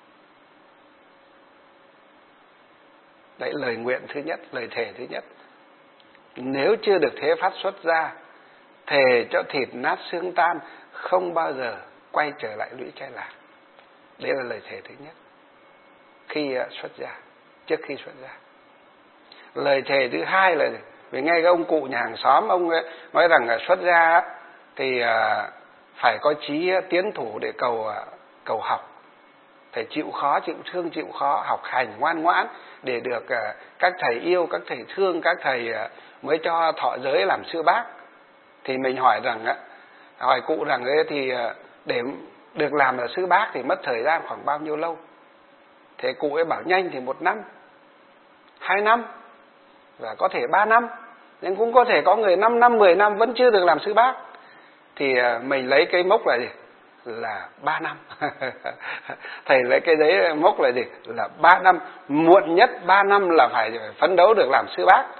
Đấy, lời nguyện thứ nhất, lời thề thứ nhất. Nếu chưa được thế phát xuất gia, thề cho thịt nát xương tan, không bao giờ quay trở lại lũy trái lạc. Đấy là lời thề thứ nhất khi xuất gia, trước khi xuất gia. Lời thề thứ hai là vì ngay cái ông cụ nhà hàng xóm ông ấy nói rằng là xuất gia thì phải có chí tiến thủ để cầu cầu học, phải chịu khó chịu thương chịu khó, học hành ngoan ngoãn để được các thầy yêu, các thầy thương, các thầy mới cho thọ giới làm sư bác. Thì mình hỏi rằng hỏi cụ rằng ấy thì để được làm là sư bác thì mất thời gian khoảng bao nhiêu lâu? Thế cụ ấy bảo nhanh thì một năm, hai năm, và có thể ba năm, nhưng cũng có thể có người năm năm, mười năm vẫn chưa được làm sư bác. Thì mình lấy cái mốc là gì? Là ba năm. Thầy lấy cái đấy mốc là gì? Là ba năm, muộn nhất ba năm là phải phấn đấu được làm sư bác.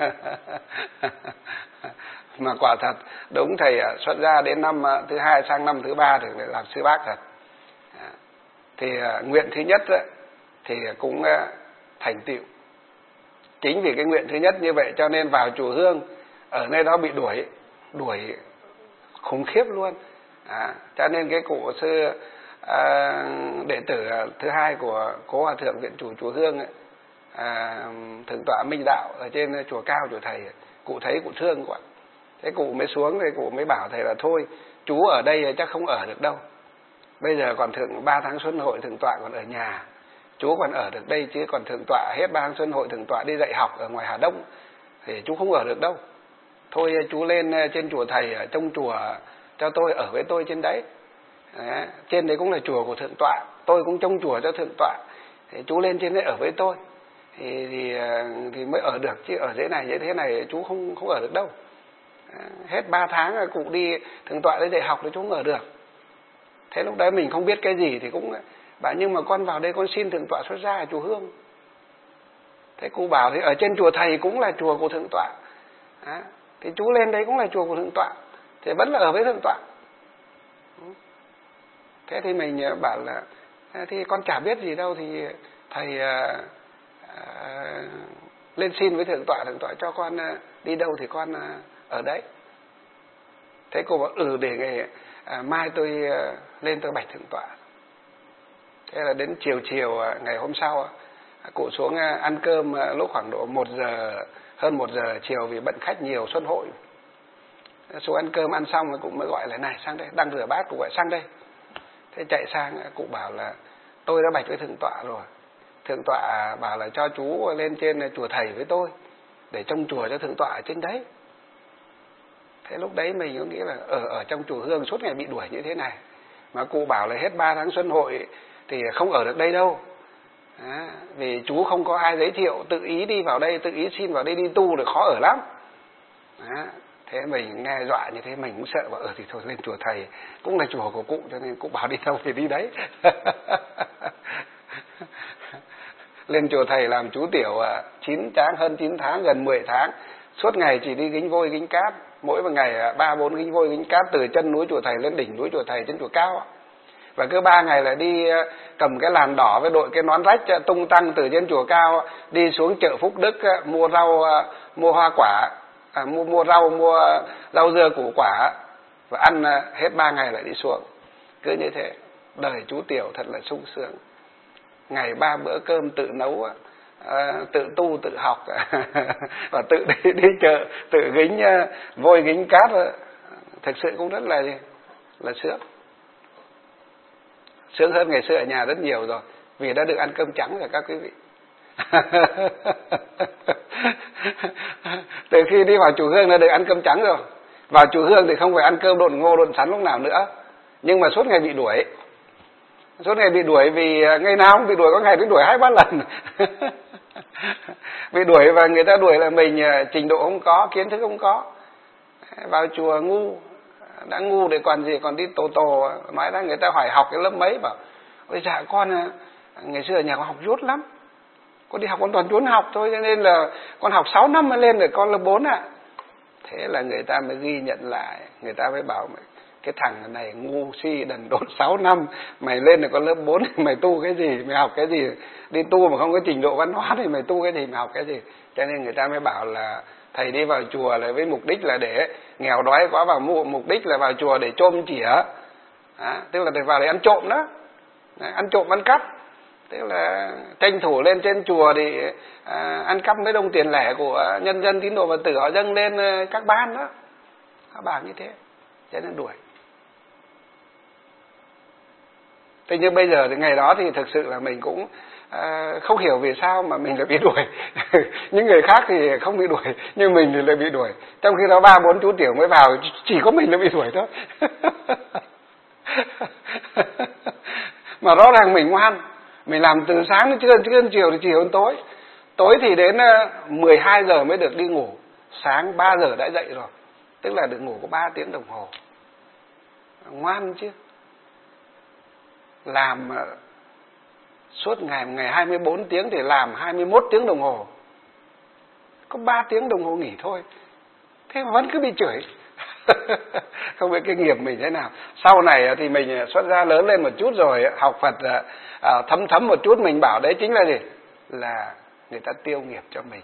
Mà quả thật đúng, thầy xuất gia đến năm thứ hai sang năm thứ ba thì làm sư bác thật. Thì nguyện thứ nhất thì cũng thành tựu. Chính vì cái nguyện thứ nhất như vậy cho nên vào chùa Hương, ở nơi đó bị đuổi, đuổi khủng khiếp luôn. À, cho nên cái cụ sư à, đệ tử thứ hai của cố hòa thượng viện chủ chùa Hương ấy, à, thượng tọa Minh Đạo ở trên chùa Cao chùa thầy, cụ thấy cụ thương quá. Thế cụ mới xuống, thì cụ mới bảo thầy là thôi chú ở đây chắc không ở được đâu, bây giờ còn thượng ba tháng xuân hội thượng tọa còn ở nhà, chú còn ở được đây, chứ còn thượng tọa hết ba tháng xuân hội thượng tọa đi dạy học ở ngoài Hà Đông thì chú không ở được đâu. Thôi chú lên trên chùa thầy ở trong chùa cho tôi, ở với tôi trên đấy. Đấy, trên đấy cũng là chùa của thượng tọa, tôi cũng trông chùa cho thượng tọa, thì chú lên trên đấy ở với tôi thì, thì, thì mới ở được, chứ ở dưới này như thế này chú không không ở được đâu. Hết ba tháng cụ đi thượng tọa đến dạy học thì chú không ở được. Thế lúc đấy mình không biết cái gì thì cũng bảo nhưng mà con vào đây con xin thượng tọa xuất gia ở chùa Hương. Thế cụ bảo thì ở trên chùa thầy cũng là chùa của thượng tọa. Đó. Thì chú lên đấy cũng là chùa của thượng tọa, thì vẫn là ở với thượng tọa. Thế thì mình bảo là thì con chả biết gì đâu, thì thầy à, à, lên xin với thượng tọa, thượng tọa cho con à, đi đâu thì con à, ở đấy. Thế cô bảo ừ để ngày à, mai tôi à, lên tôi bạch thượng tọa. Thế là đến chiều chiều à, ngày hôm sau à, cụ xuống à, ăn cơm à, lúc khoảng độ một giờ, hơn một giờ chiều vì bận khách nhiều xuân hội. Xuống ăn cơm ăn xong cụ mới gọi là này sang đây, đang rửa bát cụ gọi sang đây. Thế chạy sang cụ bảo là tôi đã bạch với thượng tọa rồi, thượng tọa bảo là cho chú lên trên chùa thầy với tôi để trông chùa cho thượng tọa ở trên đấy. Thế lúc đấy mình có nghĩ là ở ở trong chùa Hương suốt ngày bị đuổi như thế này, mà cụ bảo là hết ba tháng xuân hội thì không ở được đây đâu. Đó, vì chú không có ai giới thiệu, tự ý đi vào đây, tự ý xin vào đây đi tu được khó ở lắm. Đó. Thế mình nghe dọa như thế mình cũng sợ, bảo ừ thì thôi lên chùa thầy cũng là chùa của cụ, cho nên cụ bảo đi đâu thì đi đấy. Lên chùa thầy làm chú tiểu chín tháng, hơn chín tháng, gần mười tháng, suốt ngày chỉ đi gánh vôi gánh cát, mỗi một ngày ba bốn gánh vôi gánh cát từ chân núi chùa thầy lên đỉnh núi chùa thầy trên chùa Cao. Và cứ ba ngày là đi cầm cái làn đỏ với đội cái nón rách tung tăng từ trên chùa Cao đi xuống chợ Phúc Đức mua rau, mua hoa quả, à, mua mua rau, mua rau dưa củ quả và ăn hết ba ngày lại đi xuống. Cứ như thế, đời chú tiểu thật là sung sướng. Ngày ba bữa cơm tự nấu, à, tự tu tự học và tự đi đi chợ, tự gánh vôi gánh cát, thực sự cũng rất là là sướng. Sướng hơn ngày xưa ở nhà rất nhiều rồi, vì đã được ăn cơm trắng rồi các quý vị. Từ khi đi vào chùa Hương đã được ăn cơm trắng rồi. Vào chùa Hương thì không phải ăn cơm độn ngô độn sắn lúc nào nữa, nhưng mà suốt ngày bị đuổi. Suốt ngày bị đuổi vì ngày nào cũng bị đuổi, có ngày bị đuổi hai ba lần. Bị đuổi và người ta đuổi là mình trình độ không có, kiến thức không có. Vào chùa ngu, đã ngu để còn gì, còn đi tổ tổ. Nói ra người ta hỏi học cái lớp mấy, bảo ôi dạ con ngày xưa ở nhà con học dốt lắm, con đi học con toàn trốn học thôi, cho nên là con học sáu năm mới lên được con lớp bốn ạ. À. Thế là người ta mới ghi nhận lại, người ta mới bảo cái thằng này ngu si đần độn sáu năm, mày lên được con lớp bốn mày tu cái gì, mày học cái gì, đi tu mà không có trình độ văn hóa thì mày tu cái gì, mày học cái gì. Cho nên người ta mới bảo là thầy đi vào chùa là với mục đích là để nghèo đói quá, vào mục đích là vào chùa để chôm chỉa, à, tức là để vào để ăn trộm đó. Đấy, ăn trộm ăn cắp, tức là tranh thủ lên trên chùa thì à, ăn cắp mấy đồng tiền lẻ của nhân dân tín đồ Phật tử họ dâng lên các ban đó, họ bảo như thế, cho nên đuổi. Thế nhưng bây giờ thì ngày đó thì thực sự là mình cũng à, không hiểu vì sao mà mình lại bị đuổi. Những người khác thì không bị đuổi, nhưng mình thì lại bị đuổi. Trong khi đó ba bốn chú tiểu mới vào, chỉ có mình là bị đuổi thôi. Mà rõ ràng mình ngoan, mình làm từ sáng đến trưa, trưa đến chiều thì chiều đến tối. Tối thì đến mười hai giờ mới được đi ngủ, sáng ba giờ đã dậy rồi, tức là được ngủ có ba tiếng đồng hồ. Ngoan chứ. Làm suốt ngày, ngày hai mươi bốn tiếng thì làm hai mươi mốt tiếng đồng hồ, có ba tiếng đồng hồ nghỉ thôi, thế mà vẫn cứ bị chửi. Không biết cái nghiệp mình thế nào. Sau này thì mình xuất gia lớn lên một chút rồi, học Phật thấm thấm một chút, mình bảo đấy chính là gì? Là người ta tiêu nghiệp cho mình.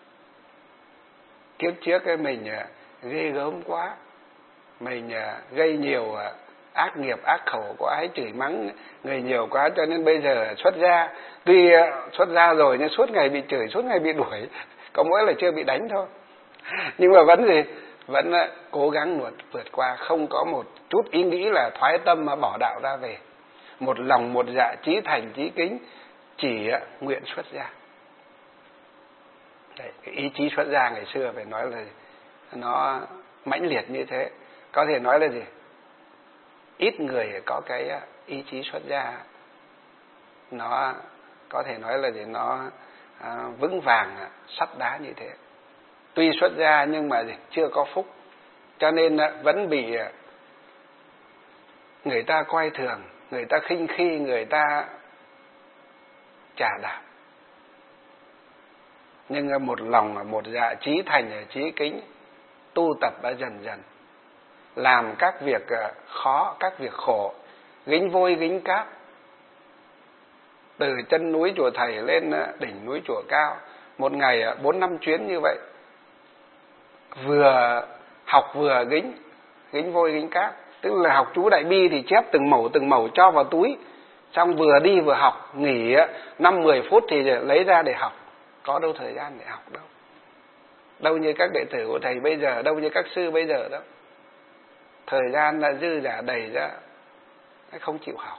Kiếp trước cái mình ghê gớm quá, mình gây nhiều ác nghiệp ác khẩu quá, ấy chửi mắng người nhiều quá, cho nên bây giờ xuất gia, tuy xuất gia rồi nhưng suốt ngày bị chửi, suốt ngày bị đuổi, có mỗi là chưa bị đánh thôi. Nhưng mà vẫn gì? Vẫn cố gắng vượt, vượt qua, không có một chút ý nghĩ là thoái tâm mà bỏ đạo ra về. Một lòng một dạ, chí thành chí kính, chỉ nguyện xuất gia. Đấy, cái ý chí xuất gia ngày xưa phải nói là nó mãnh liệt như thế. Có thể nói là gì? Ít người có cái ý chí xuất gia, nó có thể nói là gì? Nó à, vững vàng, sắt đá như thế. Tuy xuất gia nhưng mà gì? Chưa có phúc, cho nên vẫn bị người ta coi thường, người ta khinh khi, người ta chà đạp. Nhưng một lòng một dạ, chí thành chí kính, tu tập đã dần dần làm các việc khó, các việc khổ, gánh vôi gánh cát, từ chân núi chùa Thầy lên đỉnh núi chùa Cao, một ngày bốn năm chuyến như vậy, vừa học vừa gánh gánh vôi gánh cát. Tức là học chú Đại Bi thì chép từng mẩu từng mẩu cho vào túi, xong vừa đi vừa học, nghỉ năm mười phút thì lấy ra để học. Có đâu thời gian để học đâu. Đâu như các đệ tử của Thầy bây giờ, đâu như các sư bây giờ đâu. Thời gian là dư giả đầy ra, không chịu học.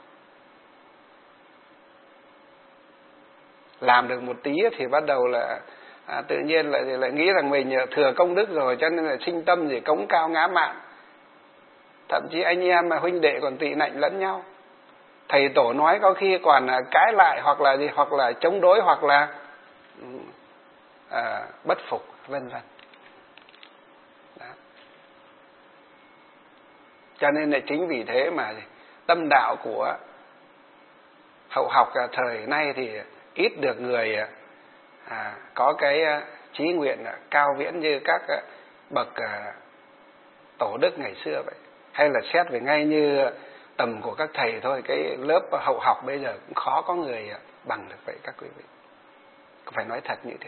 Làm được một tí thì bắt đầu là à, tự nhiên lại lại nghĩ rằng mình thừa công đức rồi, cho nên là sinh tâm gì cống cao ngã mạn. Thậm chí anh em mà huynh đệ còn tị nạnh lẫn nhau. Thầy tổ nói có khi còn cãi lại, hoặc là gì, hoặc là chống đối, hoặc là à, bất phục, vân vân. Cho nên là chính vì thế mà tâm đạo của hậu học thời nay thì ít được người à, có cái chí nguyện cao viễn như các bậc tổ đức ngày xưa vậy. Hay là xét về ngay như tầm của các thầy thôi, cái lớp hậu học bây giờ cũng khó có người bằng được vậy các quý vị. Phải nói thật như thế.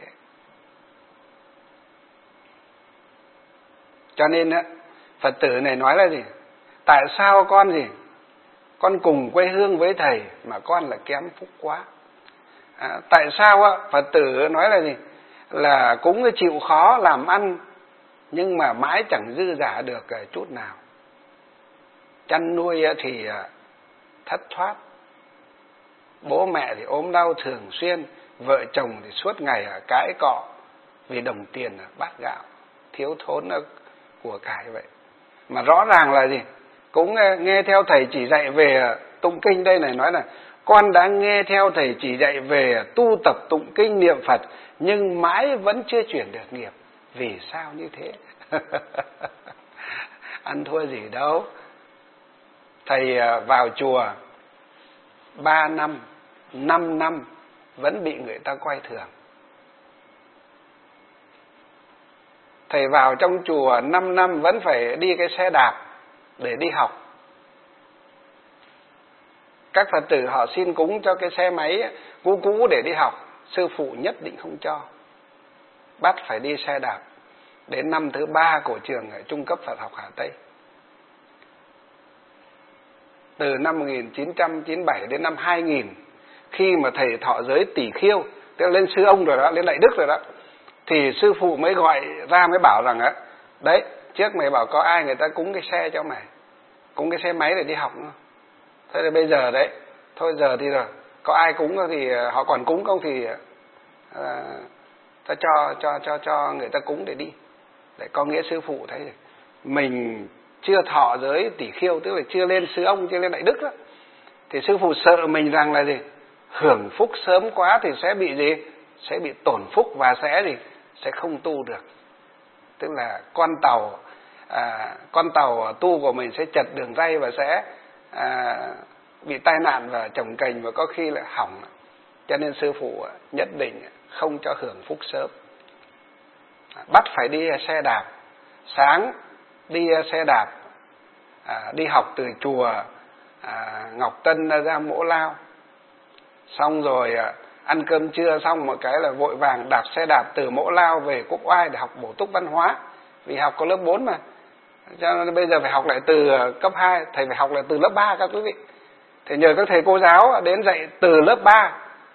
Cho nên Phật tử này nói là gì? Tại sao con gì? Con cùng quê hương với thầy mà con là kém phúc quá. À, tại sao á? Phật tử nói là gì? Là cũng chịu khó làm ăn, nhưng mà mãi chẳng dư giả được chút nào. Chăn nuôi thì thất thoát, bố mẹ thì ốm đau thường xuyên, vợ chồng thì suốt ngày cãi cọ vì đồng tiền bát gạo, thiếu thốn của cải vậy. Mà rõ ràng là gì? Cũng nghe theo thầy chỉ dạy về tụng kinh. Đây này nói là con đã nghe theo thầy chỉ dạy về tu tập tụng kinh niệm Phật, nhưng mãi vẫn chưa chuyển được nghiệp. Vì sao như thế? Ăn thua gì đâu. Thầy vào chùa ba năm, năm năm vẫn bị người ta coi thường. Thầy vào trong chùa năm năm vẫn phải đi cái xe đạp để đi học. Các Phật tử họ xin cúng cho cái xe máy cũ cũ để đi học, sư phụ nhất định không cho, bắt phải đi xe đạp. Đến năm thứ ba của trường trung cấp Phật học Hà Tây, từ năm một nghìn chín trăm chín mươi bảy đến năm hai nghìn, khi mà thầy thọ giới tỷ khiêu, tức là lên sư ông rồi đó, lên đại đức rồi đó, thì sư phụ mới gọi ra mới bảo rằng á, đấy, trước mày bảo có ai người ta cúng cái xe cho mày, cúng cái xe máy để đi học nữa. Thế là bây giờ đấy, thôi giờ thì rồi, có ai cúng thì họ còn cúng không thì à, ta cho cho cho cho người ta cúng để đi. Để có nghĩa sư phụ thấy mình chưa thọ giới tỷ khiêu, tức là chưa lên sư ông, chưa lên đại đức đó, thì sư phụ sợ mình rằng là gì, hưởng phúc sớm quá thì sẽ bị gì, sẽ bị tổn phúc và sẽ gì, sẽ không tu được. Tức là con tàu à, con tàu tu của mình sẽ chật đường ray và sẽ à, bị tai nạn và chồng cành và có khi lại hỏng. Cho nên sư phụ nhất định không cho hưởng phúc sớm, bắt phải đi xe đạp. Sáng đi xe đạp à, đi học từ chùa à, Ngọc Tân ra Mỗ Lao, xong rồi à, ăn cơm trưa xong một cái là vội vàng đạp xe đạp từ Mỗ Lao về Quốc Oai để học bổ túc văn hóa, vì học có lớp bốn mà, cho nên bây giờ phải học lại từ cấp hai, thầy phải học lại từ lớp ba các quý vị. Thì nhờ các thầy cô giáo đến dạy từ lớp ba,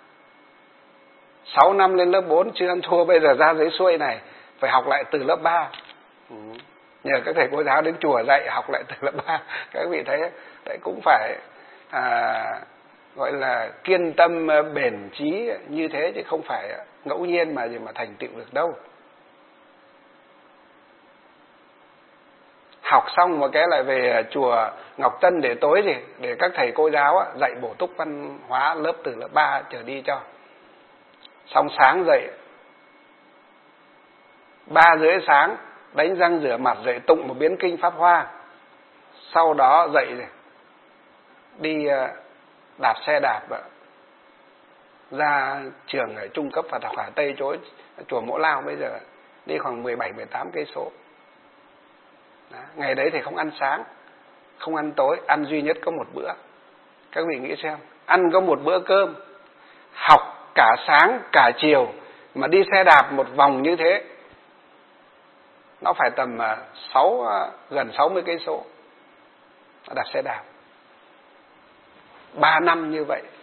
sáu năm lên lớp bốn chưa ăn thua, bây giờ ra dưới xuôi này phải học lại từ lớp ba. Ừ. Nhờ các thầy cô giáo đến chùa dạy học lại từ lớp ba. Các vị thấy đấy, cũng phải à, gọi là kiên tâm bền chí như thế, chứ không phải ngẫu nhiên mà gì mà thành tựu được đâu. Học xong một cái lại về chùa Ngọc Tân để tối gì để các thầy cô giáo dạy bổ túc văn hóa lớp từ lớp ba trở đi cho. Xong sáng dậy ba rưỡi sáng đánh răng rửa mặt, dạy tụng một biến kinh Pháp Hoa. Sau đó dậy đi đạp xe đạp ra trường ở trung cấp Phật học Hà Tây, chỗ chùa Mỗ Lao bây giờ, đi khoảng mười bảy mười tám cây số. Ngày đấy thì không ăn sáng, không ăn tối, ăn duy nhất có một bữa. Các vị nghĩ xem, ăn có một bữa cơm, học cả sáng cả chiều, mà đi xe đạp một vòng như thế, nó phải tầm sáu gần sáu mươi cây số. Đạp xe đạp ba năm như vậy.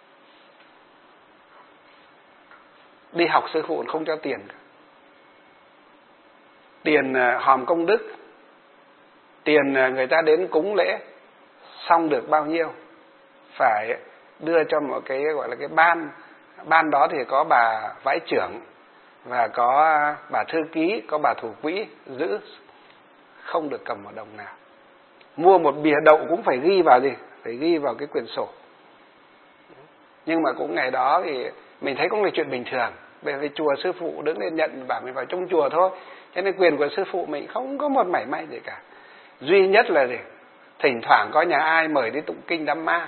Đi học sư phụ không cho tiền cả. Tiền hòm công đức, tiền người ta đến cúng lễ xong được bao nhiêu phải đưa cho một cái gọi là cái ban. Ban đó thì có bà vãi trưởng và có bà thư ký, có bà thủ quỹ giữ, không được cầm một đồng nào. Mua một bìa đậu cũng phải ghi vào gì, phải ghi vào cái quyển sổ. Nhưng mà cũng ngày đó thì mình thấy cũng là chuyện bình thường, bởi vì chùa sư phụ đứng lên nhận bảo mình vào trong chùa thôi, cho nên quyền của sư phụ mình không có một mảy may gì cả. Duy nhất là gì, thỉnh thoảng có nhà ai mời đi tụng kinh đám ma,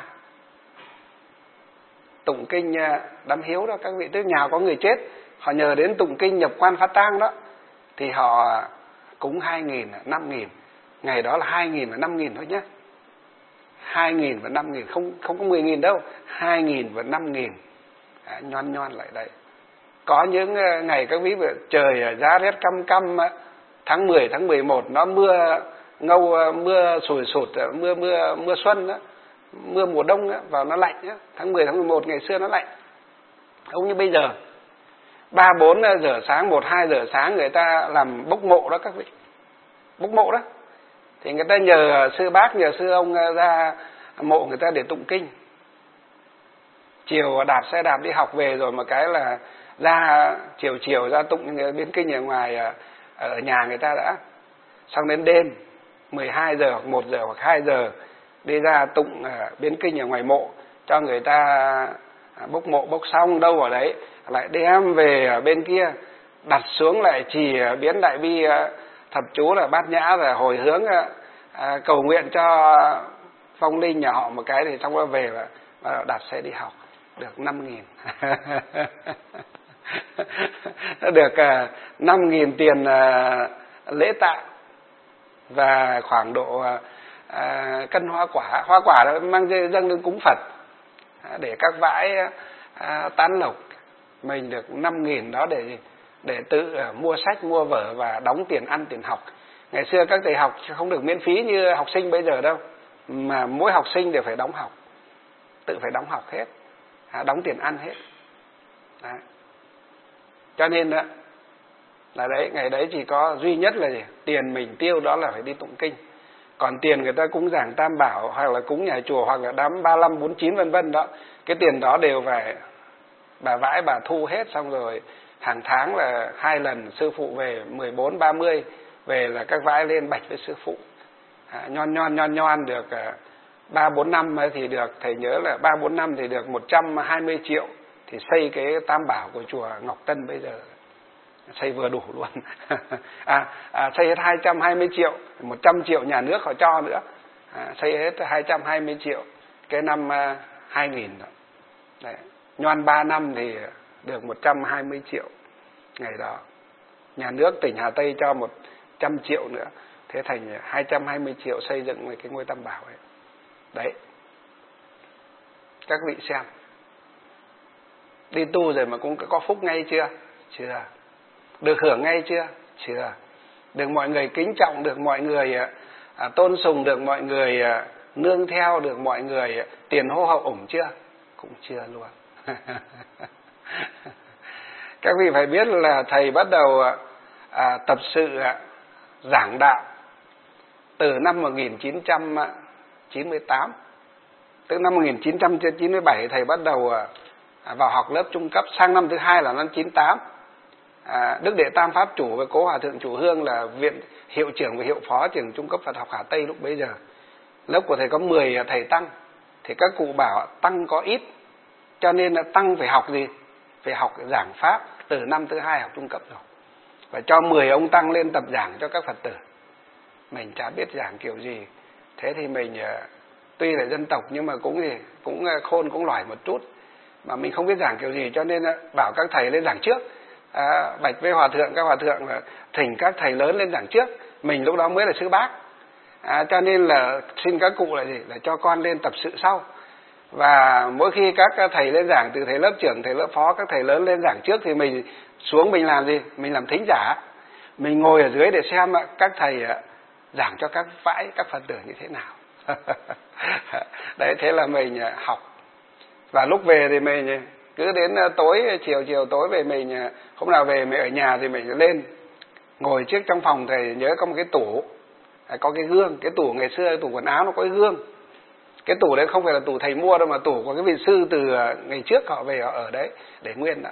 tụng kinh đám hiếu đó các vị, tức nhà có người chết, họ nhờ đến tụng kinh nhập quan phát tang đó, thì họ cúng hai nghìn, năm nghìn. Ngày đó là hai nghìn và năm nghìn thôi nhé. Hai nghìn và năm nghìn, không không có mười nghìn đâu, hai nghìn và năm nghìn. À, nhoan nhoan lại đây. Có những ngày các quý vị trời giá rét căm căm, tháng mười, tháng mười một nó mưa ngâu, mưa sùi sụt, mưa mưa mưa xuân đó, mưa mùa đông đó, vào nó lạnh đó. Tháng mười, tháng mười một ngày xưa nó lạnh, không như bây giờ. Ba bốn giờ sáng, một hai giờ sáng người ta làm bốc mộ đó các vị, bốc mộ đó, thì người ta nhờ sư bác, nhờ sư ông ra mộ người ta để tụng kinh. Chiều đạp xe đạp đi học về rồi một cái là ra chiều chiều ra tụng biến kinh ở ngoài, ở nhà người ta đã. Xong đến đêm mười hai giờ hoặc một giờ hoặc hai giờ đi ra tụng biến kinh ở ngoài mộ, cho người ta bốc mộ, bốc xong đâu ở đấy lại đem về ở bên kia đặt xuống, lại chỉ biến đại bi thập chú là bát nhã, rồi hồi hướng à, cầu nguyện cho phong linh nhà họ một cái, thì xong rồi về và, và đặt xe đi học. Được năm nghìn. Được uh, năm nghìn tiền uh, lễ tạ và khoảng độ uh, uh, cân hoa quả. Hoa quả đó mang dâng lên cúng Phật uh, để các vãi uh, tán lộc. Mình được năm nghìn đó để để tự uh, mua sách, mua vở và đóng tiền ăn, tiền học. Ngày xưa các thầy học không được miễn phí như học sinh bây giờ đâu, mà mỗi học sinh đều phải đóng học, tự phải đóng học hết, à, đóng tiền ăn hết. Đấy. Cho nên đó là đấy, ngày đấy chỉ có duy nhất là gì? Tiền mình tiêu đó là phải đi tụng kinh. Còn tiền người ta cúng giảng Tam Bảo hoặc là cúng nhà chùa hoặc là đám ba lăm bốn chín vân vân đó, cái tiền đó đều phải bà vãi bà thu hết. Xong rồi hàng tháng là hai lần sư phụ về mười bốn ba mươi về là các vãi lên bạch với sư phụ, à, nhon nhon nhon nhon được ba bốn năm thì được, thầy nhớ là ba bốn năm thì được một trăm hai mươi triệu, thì xây cái Tam Bảo của chùa Ngọc Tân bây giờ xây vừa đủ luôn. à, à, xây hết hai trăm hai mươi triệu, một trăm triệu nhà nước họ cho nữa, à, xây hết hai trăm hai mươi triệu cái năm uh, hai nghìn đó. Đấy. Nhoan ba năm thì được một trăm hai mươi triệu ngày đó. Nhà nước tỉnh Hà Tây cho một trăm triệu nữa, thế thành hai trăm hai mươi triệu xây dựng cái ngôi Tam Bảo ấy. Đấy, các vị xem, đi tu rồi mà cũng có phúc ngay chưa? Chưa. Được hưởng ngay chưa? Chưa. Được mọi người kính trọng, được mọi người à, tôn sùng, được mọi người à, nương theo, được mọi người à, tiền hô hậu ủng chưa? Cũng chưa luôn. Các vị phải biết là thầy bắt đầu à, tập sự à, giảng đạo từ năm một nghìn chín trăm chín mươi tám. Từ năm một nghìn chín trăm chín mươi bảy thầy bắt đầu à, vào học lớp trung cấp, sang năm thứ hai là năm chín tám. À, Đức Đệ Tam Pháp Chủ và Cố Hòa Thượng Chủ Hương là viện hiệu trưởng và hiệu phó trường trung cấp Phật học Hà Tây lúc bấy giờ. Lớp của thầy có mười thầy tăng, thì các cụ bảo tăng có ít, cho nên là tăng phải học gì? Phải học giảng Pháp từ năm thứ hai học trung cấp rồi. và cho mười ông tăng lên tập giảng cho các Phật tử. Mình chả biết giảng kiểu gì, thế thì mình tuy là dân tộc nhưng mà cũng gì cũng khôn cũng lỏi một chút, mà mình không biết giảng kiểu gì, cho nên bảo các thầy lên giảng trước. À, bạch với hòa thượng, các hòa thượng là thỉnh các thầy lớn lên giảng trước, mình lúc đó mới là sư bác. À, cho nên là xin các cụ là gì là cho con lên tập sự sau. Và mỗi khi các thầy lên giảng, từ thầy lớp trưởng, thầy lớp phó, các thầy lớn lên giảng trước thì mình xuống mình làm gì? Mình làm thính giả. Mình ngồi ở dưới để xem các thầy giảng cho các vãi, các Phật tử như thế nào. Đấy, thế là mình học. Và lúc về thì mình cứ đến tối, chiều chiều tối về, mình hôm nào về mình ở nhà thì mình lên ngồi trước trong phòng thầy. Nhớ có một cái tủ, có cái gương. Cái tủ ngày xưa, tủ quần áo nó có cái gương. Cái tủ đấy không phải là tủ thầy mua đâu, mà tủ của cái vị sư từ ngày trước họ về họ ở đấy để nguyên đó.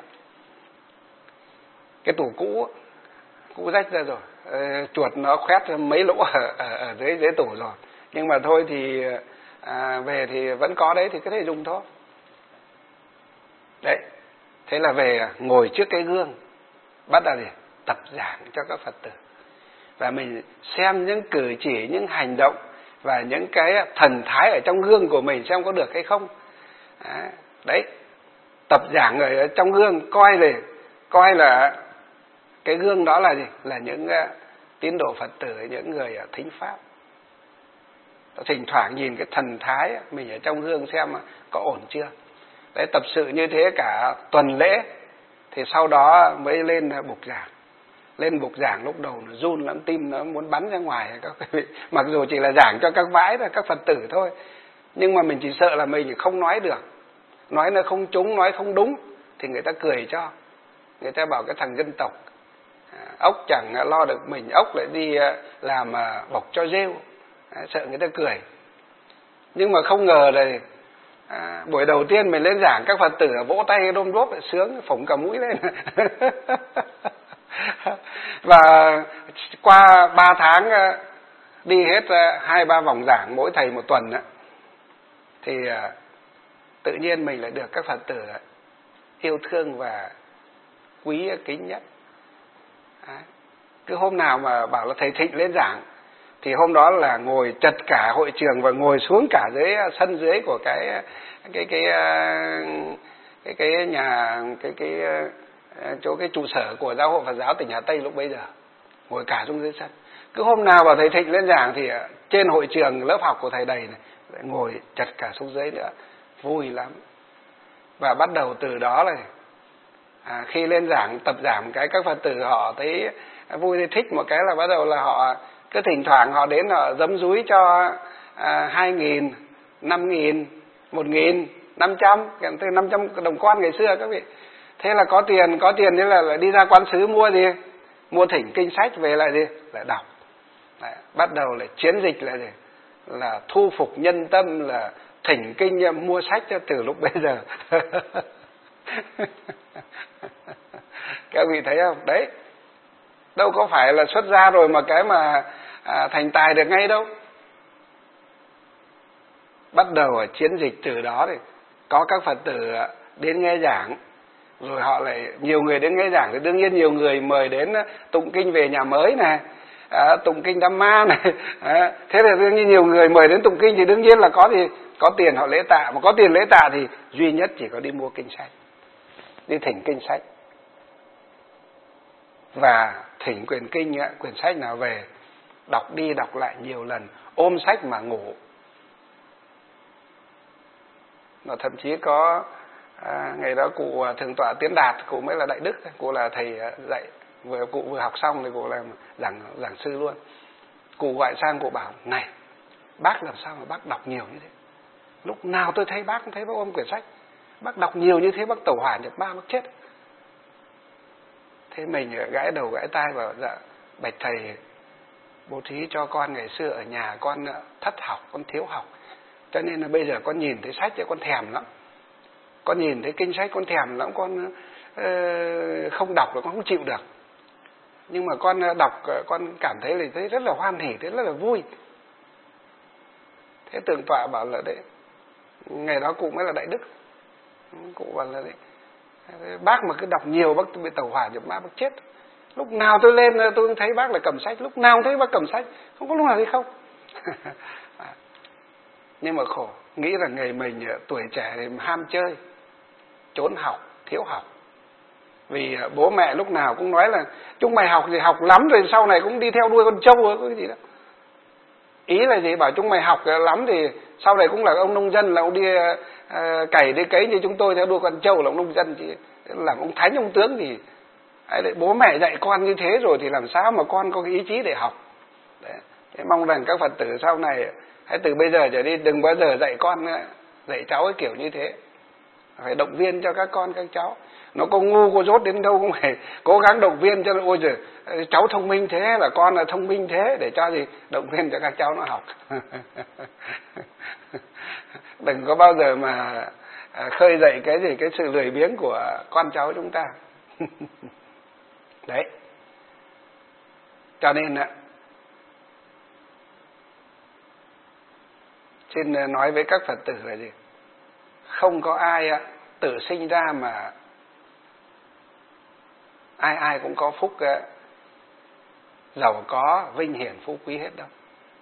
Cái tủ cũ cũ rách ra rồi, ờ, chuột nó khoét mấy lỗ ở, ở, ở dưới dưới tủ rồi, nhưng mà thôi thì à, về thì vẫn có đấy thì cứ thể dùng thôi. Đấy, thế là về ngồi trước cái gương, bắt đầu gì tập giảng cho các Phật tử, và mình xem những cử chỉ, những hành động và những cái thần thái ở trong gương của mình xem có được hay không. Đấy, tập giảng ở trong gương, coi này, coi là cái gương đó là gì? Là những tín đồ Phật tử, những người thính pháp. Thỉnh thoảng nhìn cái thần thái mình ở trong gương xem có ổn chưa. Đấy, tập sự như thế cả tuần lễ, thì sau đó mới lên bục giảng. Lên bục giảng lúc đầu nó run lắm, tim nó muốn bắn ra ngoài các vị. Mặc dù chỉ là giảng cho các vãi và các Phật tử thôi, nhưng mà mình chỉ sợ là mình không nói được, nói nó không trúng, nói không đúng thì người ta cười cho. Người ta bảo cái thằng dân tộc ốc chẳng lo được mình, ốc lại đi làm bọc cho rêu, sợ người ta cười. Nhưng mà không ngờ là à, buổi đầu tiên mình lên giảng, các Phật tử vỗ tay đôm đốp, sướng phổng cả mũi lên. Và qua ba tháng đi hết hai ba vòng giảng, mỗi thầy một tuần, thì tự nhiên mình lại được các Phật tử yêu thương và quý kính nhất. Cứ hôm nào mà bảo là thầy Thịnh lên giảng thì hôm đó là ngồi chật cả hội trường và ngồi xuống cả dưới sân dưới của cái cái cái cái cái nhà cái cái chỗ cái trụ sở của Giáo hội Phật giáo tỉnh Hà Tây lúc bấy giờ, ngồi cả xuống dưới sân. Cứ hôm nào bảo thầy Thịnh lên giảng thì trên hội trường lớp học của thầy đầy này, lại ngồi chật cả xuống dưới nữa, vui lắm. Và bắt đầu từ đó này, à, khi lên giảng tập giảng cái các Phật tử họ thấy vui thì thích một cái là bắt đầu là họ cứ thỉnh thoảng họ đến họ giấm dúi cho hai nghìn, năm nghìn, một nghìn, năm trăm, từ năm trăm đồng con ngày xưa các vị. Thế là có tiền, có tiền thế là lại đi ra quán sứ mua gì? Mua thỉnh kinh sách về lại gì? Lại đọc. Đấy, bắt đầu lại chiến dịch là gì? Là thu phục nhân tâm, là thỉnh kinh mua sách từ lúc bây giờ. Các vị thấy không? Đấy, đâu có phải là xuất gia rồi mà cái mà à, thành tài được ngay đâu. Bắt đầu ở chiến dịch từ đó thì có các Phật tử đến nghe giảng, rồi họ lại nhiều người đến nghe giảng thì đương nhiên nhiều người mời đến tụng kinh về nhà mới này, à, tụng kinh Đam Ma này, à, thế thì đương nhiên nhiều người mời đến tụng kinh thì đương nhiên là có thì có tiền họ lễ tạ, mà có tiền lễ tạ thì duy nhất chỉ có đi mua kinh sách, đi thỉnh kinh sách. Và thỉnh quyển kinh, quyển sách nào về đọc đi đọc lại nhiều lần, ôm sách mà ngủ. Mà thậm chí có à, ngày đó cụ Thượng tọa Tiến Đạt, cụ mới là đại đức, cụ là thầy dạy, vừa cụ vừa học xong thì cụ làm giảng giảng sư luôn. Cụ gọi sang cụ bảo: này, bác làm sao mà bác đọc nhiều như thế? Lúc nào tôi thấy bác cũng thấy bác ôm quyển sách, bác đọc nhiều như thế bác tẩu hỏa nhập ma bác chết. Thế mình gãi đầu gãi tai bảo: dạ bạch thầy, bố thí cho con ngày xưa ở nhà con thất học, con thiếu học, cho nên là bây giờ con nhìn thấy sách thì con thèm lắm, con nhìn thấy kinh sách con thèm lắm, con uh, không đọc là con không chịu được. Nhưng mà con đọc con cảm thấy là thấy rất là hoan hỉ, thấy rất là vui. Thế Thượng tọa bảo là đấy, ngày đó cụ mới là đại đức, cụ bảo là đấy, bác mà cứ đọc nhiều bác bị tẩu hỏa nhập ma bác chết. Lúc nào tôi lên tôi thấy bác là cầm sách, lúc nào thấy bác cầm sách, không có lúc nào thấy không. Nhưng mà khổ, nghĩ là ngày mình tuổi trẻ thì ham chơi, trốn học, thiếu học. Vì bố mẹ lúc nào cũng nói là chúng mày học gì học lắm rồi sau này cũng đi theo đuôi con trâu có cái gì đó. Ý là gì? Bảo chúng mày học lắm thì sau này cũng là ông nông dân, là ông đi uh, cày đi cấy như chúng tôi theo đuôi con trâu là ông nông dân, chứ làm ông thánh ông tướng thì đấy, bố mẹ dạy con như thế rồi thì làm sao mà con có cái ý chí để học. Đấy. Thế mong rằng các Phật tử sau này hãy từ bây giờ trở đi đừng bao giờ dạy con, dạy cháu cái kiểu như thế. Phải động viên cho các con các cháu. Nó có ngu có dốt đến đâu cũng phải cố gắng động viên cho nó, ôi giời, cháu thông minh thế là con là thông minh thế, để cho gì động viên cho các cháu nó học. Đừng có bao giờ mà khơi dậy cái gì cái sự lười biếng của con cháu chúng ta. Đấy. Cho nên ạ, xin nói với các Phật tử là gì? Không có ai tự sinh ra mà ai ai cũng có phúc giàu có, vinh hiển, phú quý hết đâu.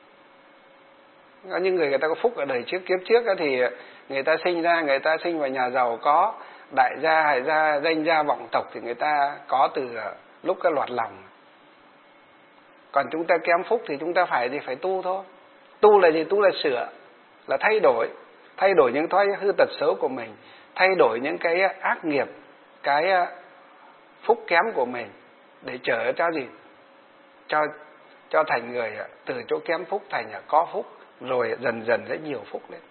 Có những người người ta có phúc ở đời trước kiếp trước thì người ta sinh ra, người ta sinh vào nhà giàu có, đại gia, hải gia, danh gia vọng tộc thì người ta có từ lúc cái loạt lòng. Còn chúng ta kém phúc thì chúng ta phải gì? Phải tu thôi. Tu là gì? Tu là sửa, là thay đổi, thay đổi những thói hư tật xấu của mình, thay đổi những cái ác nghiệp, cái phúc kém của mình để trở cho gì? Cho cho thành người từ chỗ kém phúc thành có phúc, rồi dần dần sẽ nhiều phúc lên.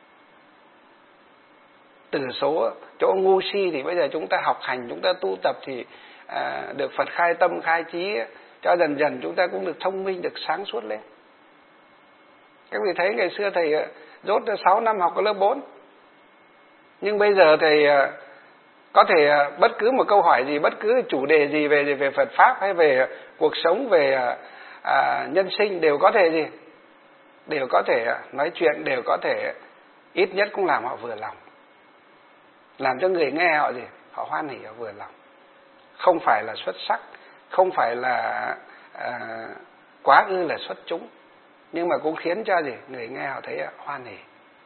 Từ số chỗ ngu si thì bây giờ chúng ta học hành, chúng ta tu tập thì à, được Phật khai tâm khai trí, cho dần dần chúng ta cũng được thông minh, được sáng suốt lên. Các vị thấy ngày xưa thầy dốt sáu năm học ở lớp bốn, nhưng bây giờ thầy có thể bất cứ một câu hỏi gì, bất cứ chủ đề gì về về Phật pháp hay về cuộc sống, về à, nhân sinh đều có thể gì, đều có thể nói chuyện, đều có thể ít nhất cũng làm họ vừa lòng, làm cho người nghe họ gì, họ hoan hỉ, họ vừa lòng. Không phải là xuất sắc, không phải là à, quá ư là xuất chúng, nhưng mà cũng khiến cho gì, người nghe họ thấy hoan hỉ,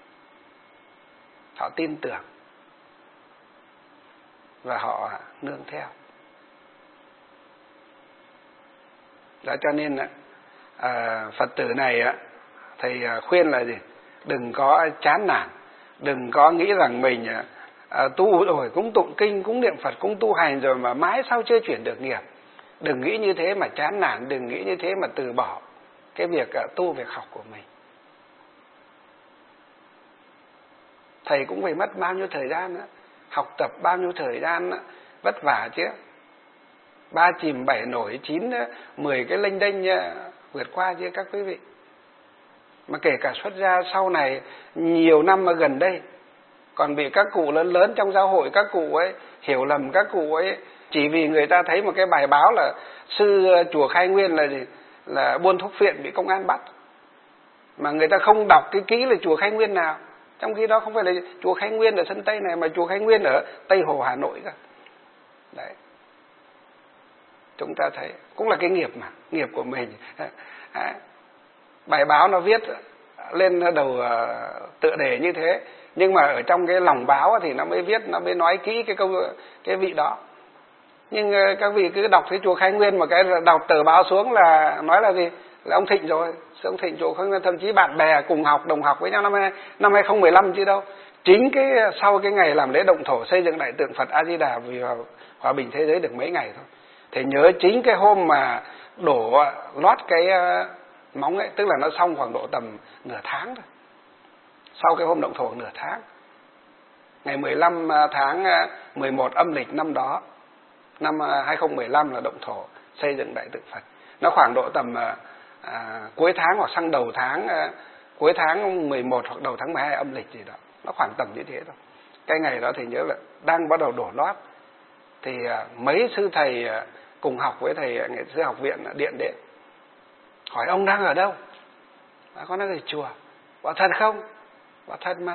họ tin tưởng và họ nương theo. Đó, cho nên à, Phật tử này thầy khuyên là gì? Đừng có chán nản, đừng có nghĩ rằng mình à, tu rồi cũng tụng kinh, cũng niệm Phật, cũng tu hành rồi mà mãi sao chưa chuyển được nghiệp. Đừng nghĩ như thế mà chán nản, đừng nghĩ như thế mà từ bỏ cái việc à, tu, việc học của mình. Thầy cũng phải mất bao nhiêu thời gian nữa, học tập bao nhiêu thời gian nữa, vất vả chứ. Ba chìm bảy nổi, chín mười cái lênh đênh vượt qua chứ các quý vị. Mà kể cả xuất gia sau này nhiều năm mà gần đây còn bị các cụ lớn lớn trong giáo hội, các cụ ấy hiểu lầm, các cụ ấy chỉ vì người ta thấy một cái bài báo là sư chùa Khai Nguyên là gì, là buôn thuốc phiện bị công an bắt, mà người ta không đọc cái kỹ là chùa Khai Nguyên nào. Trong khi đó không phải là chùa Khai Nguyên ở sân Tây này, mà chùa Khai Nguyên ở Tây Hồ Hà Nội cơ. Đấy, chúng ta thấy cũng là cái nghiệp mà, nghiệp của mình. Đấy. Bài báo nó viết lên đầu tựa đề như thế, nhưng mà ở trong cái lòng báo thì nó mới viết, nó mới nói kỹ cái câu cái vị đó. Nhưng các vị cứ đọc cái chùa Khai Nguyên mà cái đọc tờ báo xuống là nói là gì, là ông Thịnh rồi, ông Thịnh chùa Khai Nguyên, thậm chí bạn bè cùng học đồng học với nhau năm năm hai không một năm chứ đâu. Chính cái sau cái ngày làm lễ động thổ xây dựng đại tượng Phật A Di Đà vì hòa bình thế giới được mấy ngày thôi, thì nhớ chính cái hôm mà đổ lót cái móng ấy, tức là nó xong khoảng độ tầm nửa tháng thôi, sau cái hôm động thổ nửa tháng, ngày mười lăm tháng mười một âm lịch năm đó, năm hai không một năm là động thổ xây dựng đại tượng Phật. Nó khoảng độ tầm à, cuối tháng hoặc sang đầu tháng à, cuối tháng mười một hoặc đầu tháng mười hai âm lịch gì đó, nó khoảng tầm như thế thôi. Cái ngày đó thì nhớ là đang bắt đầu đổ lót, thì à, mấy sư thầy à, cùng học với thầy nghệ sư học viện điện đến hỏi ông đang ở đâu. À, con đang ở chùa. Bảo thật không? Bảo thật mà.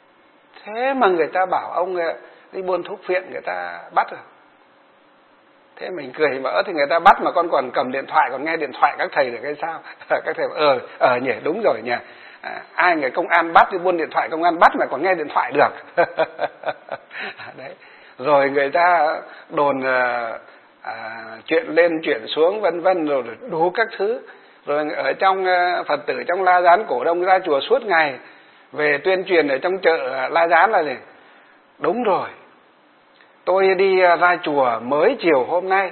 Thế mà người ta bảo ông đi buôn thuốc phiện, người ta bắt rồi. Thế mình cười mỡ thì người ta bắt mà con còn cầm điện thoại, còn nghe điện thoại các thầy được hay sao? Các thầy bảo, ờ ờ nhỉ, đúng rồi nhỉ. À, ai người công an bắt thì buôn điện thoại công an bắt mà còn nghe điện thoại được. Đấy. Rồi người ta đồn à, à, chuyện lên chuyện xuống vân vân rồi đủ các thứ. Rồi ở trong uh, Phật tử trong La Gián cổ đông ra chùa suốt ngày về tuyên truyền ở trong chợ La Gián là gì? Đúng rồi. Tôi đi ra chùa mới chiều hôm nay.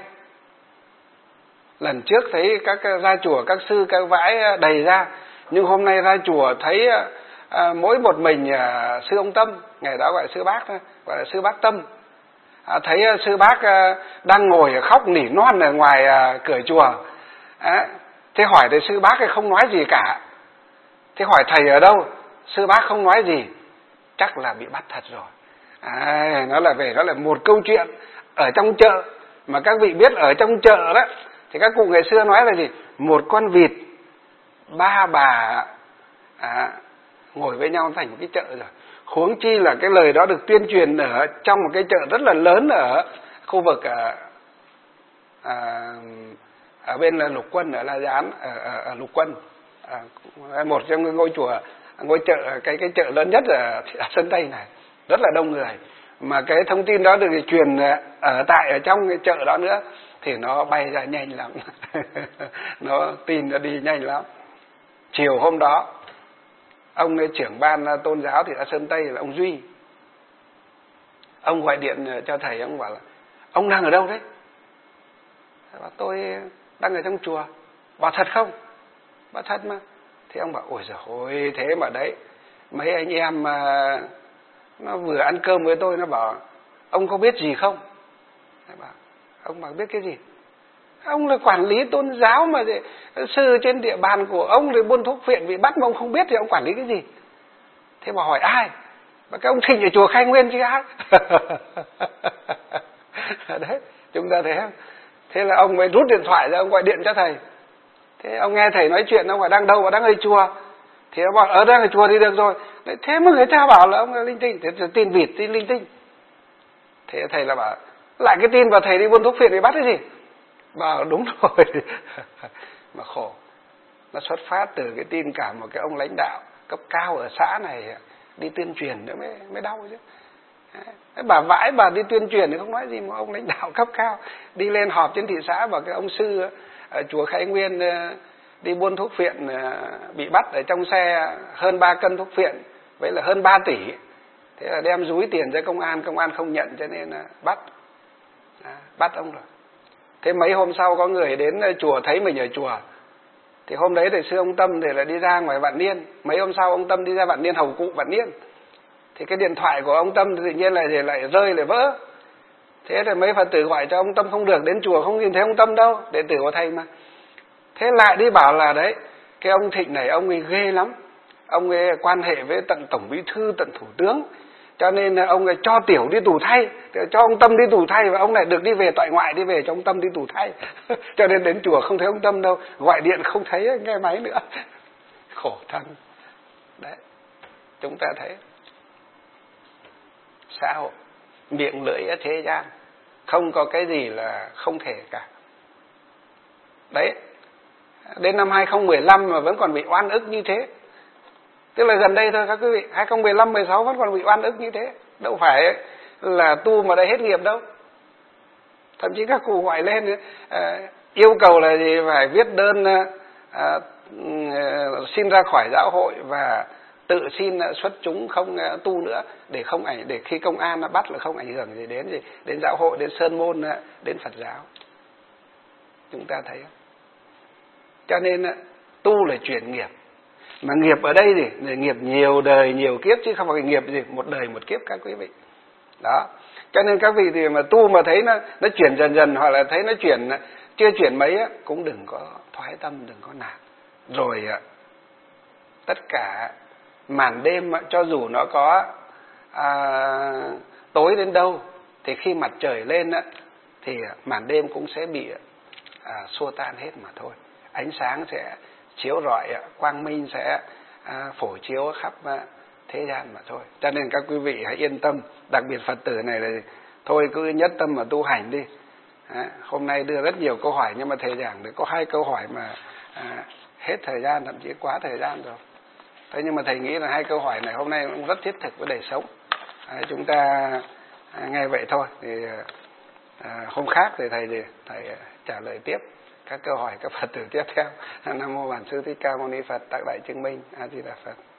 Lần trước thấy các ra chùa các sư các vãi đầy ra, nhưng hôm nay ra chùa thấy à, mỗi một mình à, sư ông Tâm, ngày đó gọi sư bác, gọi là sư bác Tâm. À, thấy à, sư bác à, đang ngồi khóc nỉ non ở ngoài à, cửa chùa. À, thế hỏi thầy sư bác ấy không nói gì cả. Thế hỏi thầy ở đâu? Sư bác không nói gì. Chắc là bị bắt thật rồi. À, nó là về nó là một câu chuyện ở trong chợ, mà các vị biết ở trong chợ đó thì các cụ ngày xưa nói là gì? Một con vịt ba bà à, ngồi với nhau thành một cái chợ rồi. Huống chi là cái lời đó được tuyên truyền ở trong một cái chợ rất là lớn ở khu vực à, à, ở bên là Lục Quân, ở La Gián, ở, ở, ở Lục Quân, à, một trong những ngôi chùa, ngôi chợ, cái cái chợ lớn nhất ở thị xã Sơn Tây này, rất là đông người. Mà cái thông tin đó được truyền ở tại ở trong cái chợ đó nữa thì nó bay ra nhanh lắm. Nó tin nó đi nhanh lắm. Chiều hôm đó, ông ấy, trưởng ban tôn giáo thị xã Sơn Tây là ông Duy, ông gọi điện cho thầy, ông bảo là ông đang ở đâu đấy? Bảo, tôi đang ở trong chùa. Bảo thật không? Bảo thật mà. Thì ông bảo ôi giời ôi, thế mà đấy, mấy anh em mà nó vừa ăn cơm với tôi, nó bảo ông có biết gì không? Bảo, ông bảo biết cái gì? Ông là quản lý tôn giáo mà thì, sư trên địa bàn của ông thì buôn thuốc phiện bị bắt mà ông không biết thì ông quản lý cái gì? Thế mà hỏi ai? Mà cái ông Thịnh ở chùa Khai Nguyên chứ ai? Đấy, chúng ta thấy không? Thế là ông mới rút điện thoại ra, ông gọi điện cho thầy. Thế ông nghe thầy nói chuyện, ông hỏi đang đâu? Và đang ở chùa. Thì ông bảo ở đang ở chùa thì được rồi. Thế mà người ta bảo là ông là linh tinh. Thế tin vịt, tin linh tinh. Thế thầy là bảo lại cái tin vào thầy đi buôn thuốc phiện thì bắt cái gì? Bảo đúng rồi. Mà khổ, nó xuất phát từ cái tin cả một cái ông lãnh đạo cấp cao ở xã này đi tuyên truyền nữa mới, mới đau chứ. Đấy, bà vãi bà đi tuyên truyền thì không nói gì, mà ông lãnh đạo cấp cao đi lên họp trên thị xã bảo cái ông sư ở chùa Khai Nguyên đi buôn thuốc phiện bị bắt ở trong xe hơn ba cân thuốc phiện, vậy là hơn ba tỷ. Thế là đem dúi tiền cho công an, công an không nhận cho nên là bắt. À, bắt ông rồi. Thế mấy hôm sau có người đến chùa thấy mình ở chùa. Thì hôm đấy thầy sư ông Tâm thì là đi ra ngoài Vạn Niên. Mấy hôm sau ông Tâm đi ra Vạn Niên hầu cụ Vạn Niên. Thì cái điện thoại của ông Tâm thì tự nhiên lại, thì lại rơi lại vỡ. Thế thì mấy Phật tử gọi cho ông Tâm không được, đến chùa không nhìn thấy ông Tâm đâu, đệ tử của thầy mà. Thế lại đi bảo là đấy, cái ông Thịnh này ông ấy ghê lắm. Ông ấy quan hệ với tận Tổng Bí Thư, tận Thủ tướng. Cho nên ông ấy cho Tiểu đi tù thay, cho ông Tâm đi tù thay, và ông lại được đi về toại ngoại, đi về cho ông Tâm đi tù thay. Cho nên đến chùa không thấy ông Tâm đâu, gọi điện không thấy nghe máy nữa. Khổ thân. Đấy, chúng ta thấy xã hội miệng lưỡi ở thế gian, không có cái gì là không thể cả. Đấy, đến năm hai không một năm mà vẫn còn bị oan ức như thế. Tức là gần đây thôi các quý vị, hai không một năm mười sáu vẫn còn bị oan ức như thế. Đâu phải là tu mà đã hết nghiệp đâu. Thậm chí các cụ gọi lên à, yêu cầu là gì, phải viết đơn à, xin ra khỏi giáo hội và tự xin xuất chúng không tu nữa, để không ảnh để khi công an nó bắt là không ảnh hưởng gì đến gì đến giáo hội, đến sơn môn, đến Phật giáo. Chúng ta thấy không? Cho nên tu là chuyển nghiệp. Mà nghiệp ở đây gì? Là nghiệp nhiều đời nhiều kiếp, chứ không phải nghiệp gì một đời một kiếp các quý vị. Đó. Cho nên các vị thì mà tu mà thấy nó nó chuyển dần dần, hoặc là thấy nó chuyển chưa chuyển mấy á, cũng đừng có thoái tâm, đừng có nản. Rồi tất cả màn đêm cho dù nó có à, tối đến đâu, thì khi mặt trời lên á, thì màn đêm cũng sẽ bị à, xua tan hết mà thôi. Ánh sáng sẽ chiếu rọi, quang minh sẽ à, phổ chiếu khắp à, thế gian mà thôi. Cho nên các quý vị hãy yên tâm, đặc biệt Phật tử này là thôi cứ nhất tâm mà tu hành đi. À, hôm nay đưa rất nhiều câu hỏi nhưng mà thầy giảng được có hai câu hỏi mà à, hết thời gian, thậm chí quá thời gian rồi. Thế nhưng mà thầy nghĩ là hai câu hỏi này hôm nay cũng rất thiết thực với đời sống. À, chúng ta à, nghe vậy thôi. Thì à, hôm khác thì thầy thì thầy trả lời tiếp các câu hỏi các Phật tử tiếp theo. Nam mô Bản Sư Thích Ca Mâu Ni Phật. Tác Đại Chứng Minh. A Di Đà Phật.